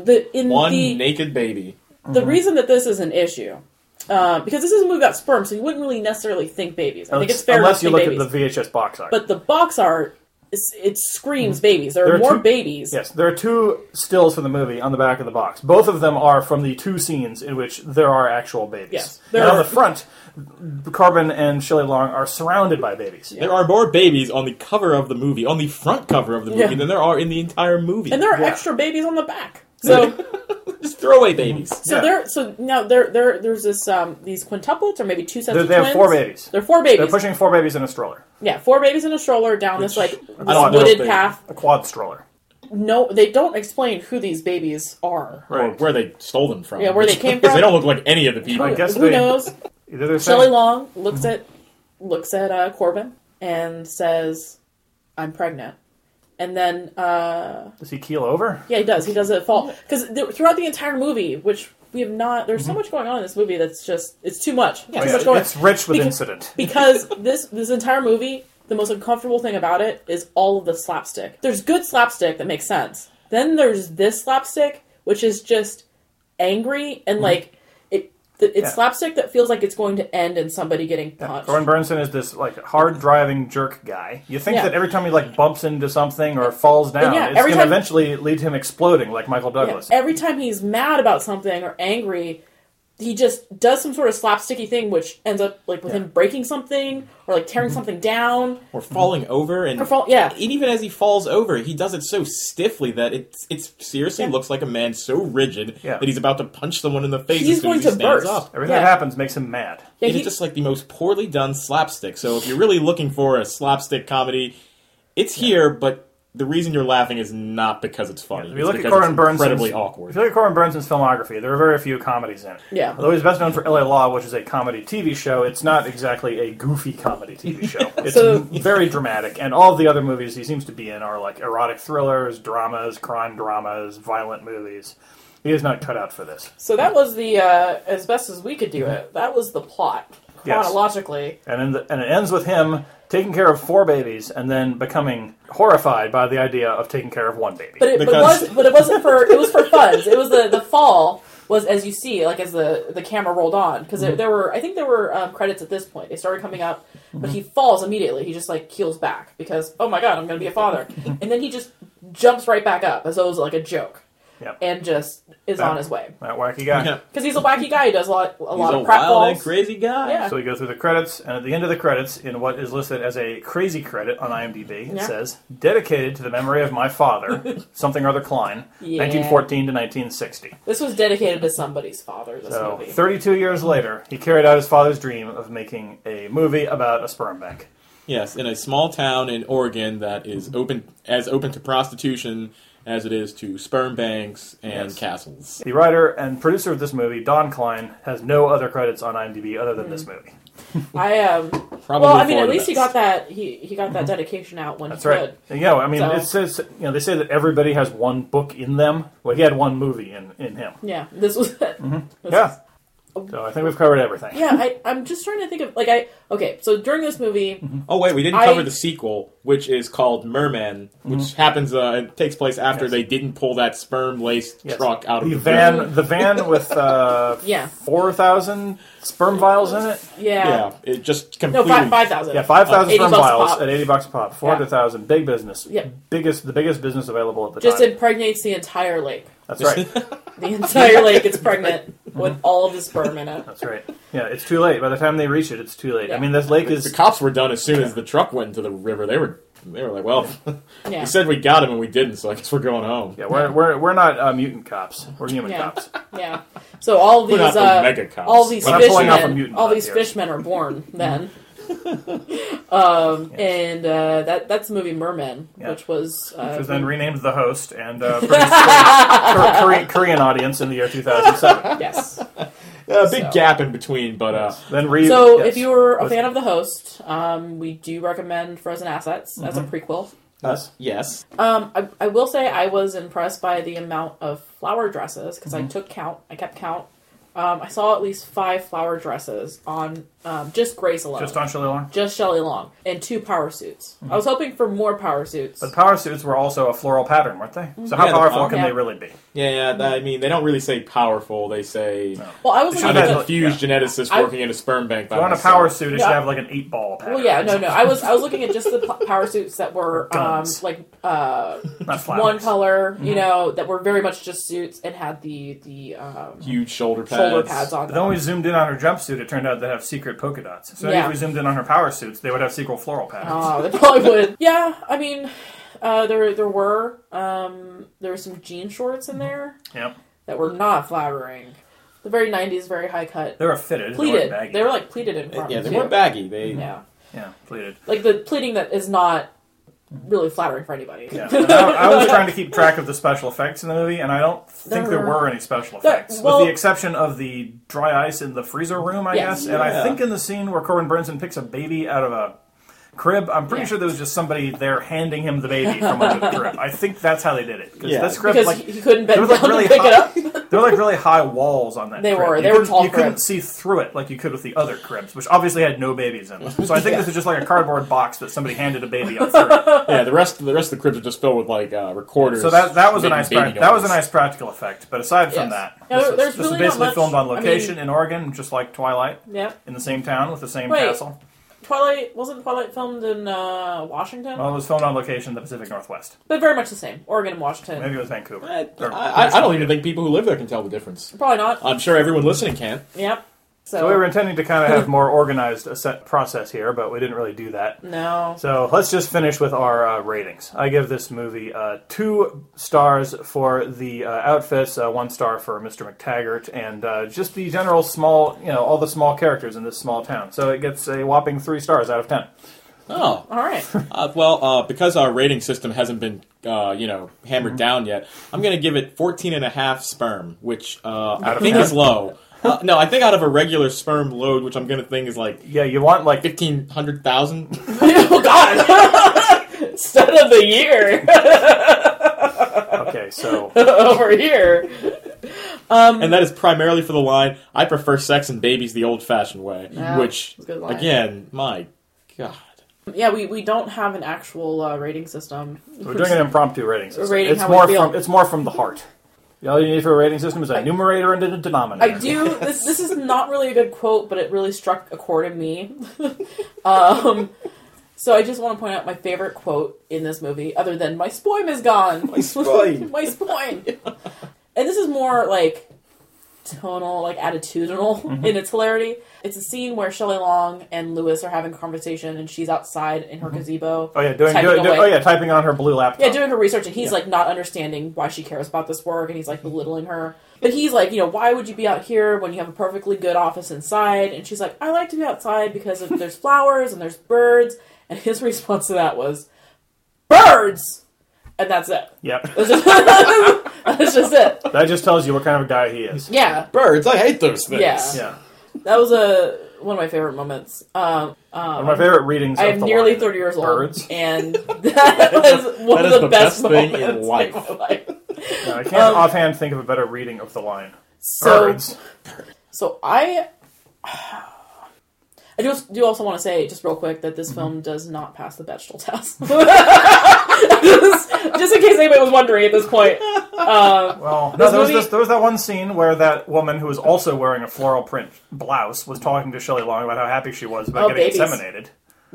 naked baby. The reason that this is an issue, because this is a movie about sperm, so you wouldn't really necessarily think babies. I think it's fair unless to you think look babies. At the VHS box art. But the box art, it screams babies. There are more babies. Yes, there are two stills from the movie on the back of the box. Both of them are from the two scenes in which there are actual babies. Yes. And on the front, Corbin and Shelley Long are surrounded by babies. Yeah. There are more babies on the cover of the movie, on the front cover of the movie, than there are in the entire movie. And there are extra babies on the back. So just throwaway babies. So now there's this these quintuplets or maybe two sets of twins. They have 4 babies. They're 4 babies. They're pushing 4 babies in a stroller. Yeah, 4 babies in a stroller down this wooded path. A quad stroller. No, they don't explain who these babies are. Right. Or where they stole them from. Yeah, where they came from. Because they don't look like any of the people. Who knows? Shelley Long looks at Corbin and says, "I'm pregnant." And then does he keel over? Yeah, he does. He does it fall because throughout the entire movie, which we have not. There's so much going on in this movie that's just it's too much. Yeah, too much going. It's rich with incident. Because this entire movie, the most uncomfortable thing about it is all of the slapstick. There's good slapstick that makes sense. Then there's this slapstick, which is just angry and it's slapstick that feels like it's going to end in somebody getting punched. Corbin Burnson is this hard driving jerk guy. You think that every time he bumps into something or falls down, it's going to eventually lead to him exploding like Michael Douglas. Yeah, every time he's mad about something or angry, he just does some sort of slapsticky thing, which ends up with him breaking something or tearing something down or falling over. And even as he falls over, he does it so stiffly that it seriously looks like a man so rigid that he's about to punch someone in the face. He's going to burst. Up. Everything that happens makes him mad. Yeah, it's just the most poorly done slapstick. So if you're really looking for a slapstick comedy, it's here, but the reason you're laughing is not because it's funny. If you look at Corbin Burnson's incredibly awkward. If you look at Corbin Burnson's filmography, there are very few comedies in it. Yeah. Although he's best known for L.A. Law, which is a comedy TV show, it's not exactly a goofy comedy TV show. It's very dramatic, and all of the other movies he seems to be in are erotic thrillers, dramas, crime dramas, violent movies. He is not cut out for this. So that was the as best as we could do it. That was the plot chronologically, and it ends with him taking care of 4 babies and then becoming horrified by the idea of taking care of 1 baby. But it wasn't for it was for funds. It was the fall was, as you see, like as the camera rolled on, because there were credits at this point. They started coming up, but he falls immediately. He just like keels back because, oh my god, I'm going to be a father, and then he just jumps right back up as though it was like a joke. Yep. And just is on his way. That wacky guy. Because he's a wacky guy. He does a lot of He's a pratfalls. wild and crazy guy. Yeah. So we go through the credits, and at the end of the credits, in what is listed as a crazy credit on IMDb, it says, dedicated to the memory of my father, something or other Klein, 1914 to 1960. This was dedicated to somebody's father, this So, movie. 32 years later, he carried out his father's dream of making a movie about a sperm bank. Yes, in a small town in Oregon that is open to prostitution as it is to sperm banks and castles. The writer and producer of this movie, Don Klein, has no other credits on IMDb other than this movie. Probably well, I mean, for at the least he best. got that. He got that dedication out when That's he right. could. Yeah, I mean, So- it says, they say that everybody has one book in them. Well, he had one movie in him. Yeah, this was it. Yeah. So I think we've covered everything. Yeah, I'm just trying to think of okay. So during this movie, Oh wait, we didn't cover the sequel, which is called Merman, which happens. It takes place after they didn't pull that sperm-laced truck out of the The van with 4,000 sperm vials in it. yeah, it just no, completely. 5,000. Yeah, 5,000 $80 sperm a vials pop. at $80 a pop. 400,000, big business. Yeah. The biggest business available at the Just time. impregnates the entire lake. That's right. The entire lake is pregnant with all of the sperm in it. That's right. Yeah, it's too late. By the time they reach it, it's too late. Yeah. I mean, this lake The is... cops were done as soon as the truck went into the river. They were like, well, Yeah. we said we got him and we didn't, so I guess we're going home. Yeah, we're not mutant cops. We're human Yeah. cops. Yeah. So all We're these not the mega cops. all these We're not pulling off a fishmen, mutant all cop these here. fishmen are born then. And that's the movie Merman, Yeah. which was Which was then renamed The Host and produced for a Korean audience in the year 2007. yes. A big So- gap in between, but Then So yes. if you were a fan of The Host, we do recommend Frozen Assets as a Mm-hmm. prequel. yes. I will say I was impressed by the amount of flower dresses because Mm-hmm. I took count. I kept count. I saw at least 5 flower dresses on just Grace alone. Just on Shelley Long. Just Shelley Long. And 2 power suits. I was hoping for more power suits. But the power suits were also a floral pattern, weren't they? So Yeah, how the powerful power- can yeah. they really be? Yeah, I mean, they don't really say powerful. They say Well, I was It looking should at have- the... confused geneticist I- working in a sperm bank by If you want a himself. power suit, it should Yeah. have like an 8-ball pattern. Well, yeah, no. I was looking at just the power suits that were Guns. Not flowers. one color, that were very much just suits and had the Huge shoulder pads. shoulder pads on But then them. when we zoomed in on her jumpsuit, it turned out they have secret polka dots. So maybe Yeah. if we zoomed in on her power suits, they would have secret floral patterns. Oh, they probably would. Yeah, I mean, there were some jean shorts in there Yep. that were not flattering. The very 90s, very high cut. They were fitted. They Pleated. weren't baggy. They were like pleated in front. Yeah, they too. weren't baggy. They Yeah. Yeah, pleated. Like the pleating that is not really flattering for anybody. Yeah. And I was trying to keep track of the special effects in the movie, and I don't think there There- were any special there- effects. well- with the exception of the dry ice in the freezer room, I Yes. guess. And I Yeah. think in the scene where Corbin Burnson picks a baby out of a crib, I'm pretty Yeah. sure there was just somebody there handing him the baby from under the crib. I think that's how they did it. Yeah. This crib, Because like, he couldn't there bend was, down like, really to pick high- it up. there were like really high walls on that They crib. were. You They were couldn't- tall You couldn't cribs. see through it like you could with the other cribs, which obviously had no babies in them. So I think this is just like a cardboard box that somebody handed a baby up through. yeah. The rest of the cribs are just filled with like recorders. So that was a making nice baby that was a noises. nice practical effect. But aside from Yes. that, Yeah, this there's was really not basically much- filmed on I location mean- in Oregon, just like Twilight, Yeah. in the same town with the same Wait. castle. Wasn't Twilight filmed in Washington? Well, it was filmed on location in the Pacific Northwest. But very much the same. Oregon and Washington. Maybe it was Vancouver. Or I don't even think people who live there can tell the difference. Probably not. I'm sure everyone listening can. Yep. So we were intending to kind of have more organized a set process here, but we didn't really do that. No. So let's just finish with our ratings. I give this movie 2 stars for the outfits, 1 star for Mr. McTaggart, and just the general small, all the small characters in this small town. So it gets a whopping 3 stars out of 10. Oh. All right. Because our rating system hasn't been, hammered down yet, I'm going to give it 14.5 sperm, which I think is low. No, I think out of a regular sperm load, which I'm going to think is like Yeah, you want like 1,500,000. Oh God! Stud of the year okay, so over here. And that is primarily for the line, I prefer sex and babies the old-fashioned way. Yeah, which, that's a good line. again, my God. Yeah, we don't have an actual rating system. we're doing an impromptu rating system. Rating It's how we more feel. from the heart. All you need for a rating system is a numerator and a denominator. I do. This is not really a good quote, but it really struck a chord in me. So I just want to point out my favorite quote in this movie, other than "My spoim is gone." My spoim. My spoim. And this is more like tonal, like attitudinal in its hilarity. It's a scene where Shelley Long and Lewis are having a conversation, and she's outside in her gazebo. Oh yeah, typing on her blue laptop. Yeah, doing her research, and he's like not understanding why she cares about this work, and he's like belittling her. But he's like, why would you be out here when you have a perfectly good office inside? And she's like, I like to be outside because there's flowers and there's birds. And his response to that was, birds! And that's it. Yep. That's just it. That just tells you what kind of a guy he is. Yeah. Birds, I hate those things. Yeah. That was one of my favorite moments. One of my favorite readings I of am the nearly line. 30 years old. Birds. And that was one of the best thing moments in life. my life. No, I can't offhand think of a better reading of the line. So, Birds. So I do also want to say, just real quick, that this film does not pass the Bechdel test. just in case anybody was wondering at this point. There was that one scene where that woman who was also wearing a floral print blouse was talking to Shelley Long about how happy she was about getting inseminated.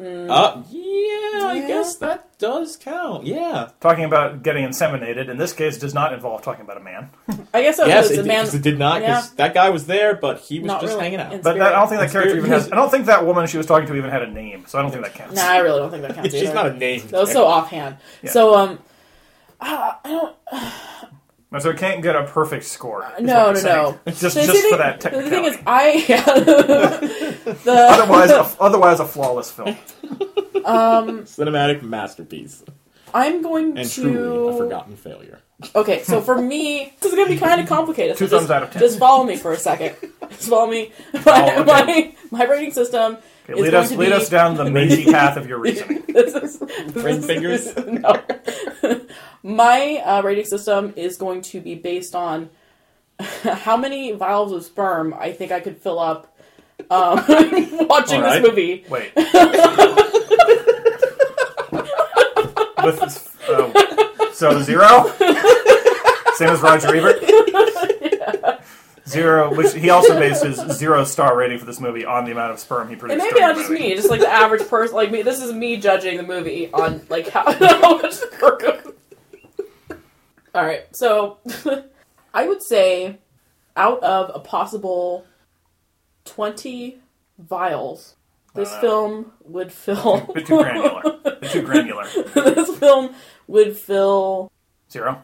I guess that does count. Yeah. Talking about getting inseminated, in this case, does not involve talking about a man. I guess it did not, because that guy was there, but he was not just really hanging out. But I don't think that character even has... I don't think that woman she was talking to even had a name, so I don't think that counts. Nah, I really don't think that counts She's either. not a name. That was so offhand. Yeah. So, I don't... So it can't get a perfect score. No. Just for that technicality. The thing is, Otherwise a flawless film. Cinematic masterpiece. I'm going and to... truly a forgotten failure. Okay, so for me, this is going to be kind of complicated. So 2 thumbs out of 10. Just follow me for a second. Just follow me. My rating system is lead us down the mazy path of your reasoning. Ring fingers? No. My rating system is going to be based on how many vials of sperm I think I could fill up watching this movie. Wait. So 0? Same as Roger Ebert? Yeah. 0, which he also based his 0-star rating for this movie on the amount of sperm he produced. And maybe not just me, just like the average person like me. This is me judging the movie on like how much the score goes. Alright, so I would say out of a possible 20 vials, this film would fill... A bit too granular. This film would fill... 0?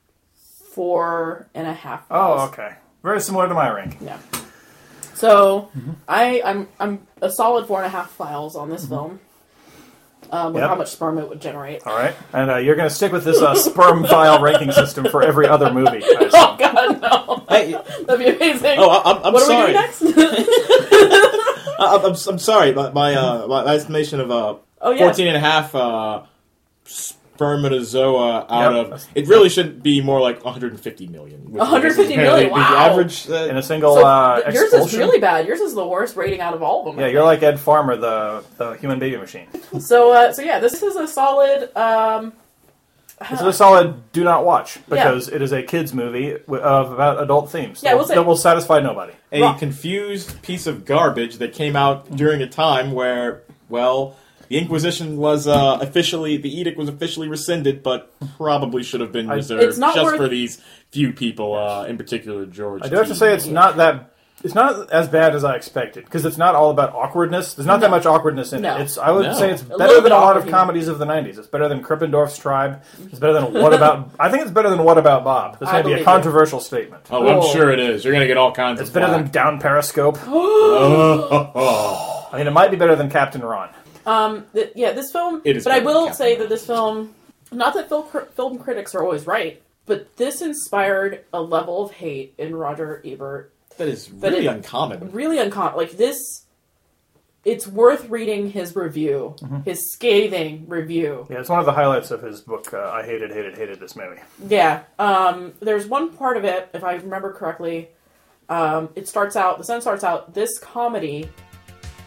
4.5 vials. Oh, okay. Very similar to my ranking. Yeah. So, I'm a solid 4.5 vials on this film. With how much sperm it would generate. All right. And you're going to stick with this sperm vial ranking system for every other movie. Oh, God, no. Hey. That'd be amazing. Oh, I'm what sorry. What are we doing next? I'm sorry. My estimation of 14.5 spermatozoa out of... It really should be more like 150 million. 150 million, wow. The average... in a single yours expulsion? is really bad. Yours is the worst rating out of all of them. Yeah, you're like Ed Farmer, the human baby machine. So yeah, this is a solid... This is a solid do not watch, because it is a kids' movie about adult themes that will satisfy nobody. A confused piece of garbage that came out during a time where, well... The Inquisition was the edict was officially rescinded, but probably should have been reserved just for these few people, in particular George. I do have to say it's not as bad as I expected, because it's not all about awkwardness. There's not that much awkwardness in it. I would say it's better than a lot of comedies of the 90s. It's better than Krippendorf's Tribe. It's better than What About... I think it's better than What About Bob. This may be a controversial statement. Oh, I'm sure it is. You're going to get all kinds of It's better than Down Periscope. I mean, it might be better than Captain Ron. This film... But I will say that this film... Not that film critics are always right, but this inspired a level of hate in Roger Ebert. That is really uncommon. Really uncommon. Like, this... It's worth reading his review. His scathing review. Yeah, it's one of the highlights of his book, I hated this movie. Yeah. There's one part of it, if I remember correctly, the sentence starts out, this comedy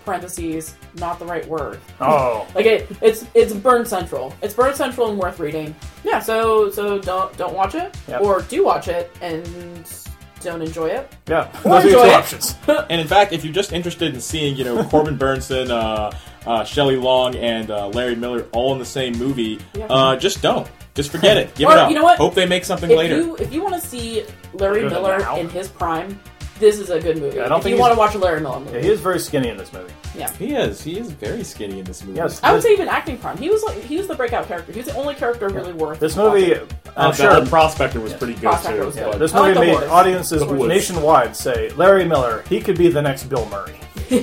parentheses, not the right word. Oh. Like it's Burn Central. It's Burn Central and worth reading. Yeah, so don't watch it, Yep. or do watch it and don't enjoy it. Yeah, Or those are your enjoy two it. options. And in fact, if you're just interested in seeing, Corbin Burnson, Shelley Long, and Larry Miller all in the same movie, just don't. Just forget it. Give Or, it up. you know what? Hope they make something If later. if you want to see Larry Good Miller now. in his prime, this is a good movie. Yeah, I don't if think you want to watch a Larry Miller movie, Yeah, he is very skinny in this movie. yeah. He is. He is very skinny in this movie. Yes. I would say even acting prime. He was the breakout character. He was the only character really worth This movie, watching. I'm The sure, whole Prospector was pretty good, Prospector too. was yeah, good. this I like movie the made horse. audiences The horse. nationwide say, Larry Miller, he could be the next Bill Murray.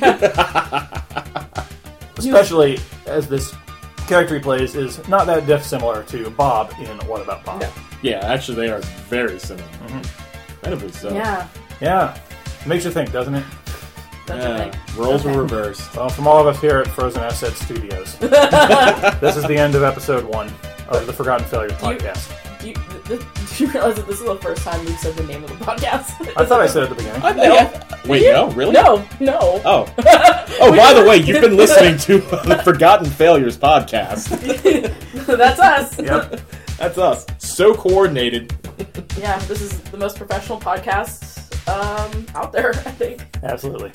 Especially as this character he plays is not that dissimilar to Bob in What About Bob? Yeah. Yeah, actually, they are very similar. Incredibly so. Yeah. Yeah. Makes you think, doesn't it? Don't you think? Roles Okay. were reversed. Well, from all of us here at Frozen Asset Studios, this is the end of episode 1 of the Forgotten Failure podcast. Do you realize that this is the first time we've said the name of the podcast? I thought I said at the beginning. Wait, no? Really? No. Oh. Oh, by the way, you've been listening to the Forgotten Failures podcast. That's us. Yep. That's us. So coordinated. Yeah, this is the most professional podcast out there, I think. Absolutely.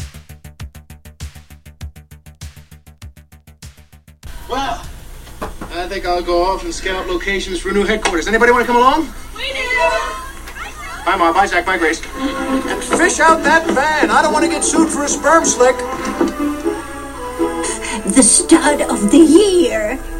Well, I think I'll go off and scout locations for new headquarters. Anybody want to come along? We do! Bye, Ma. Bye, Zach. Bye, Grace. And fish out that van. I don't want to get sued for a sperm slick. The stud of the year.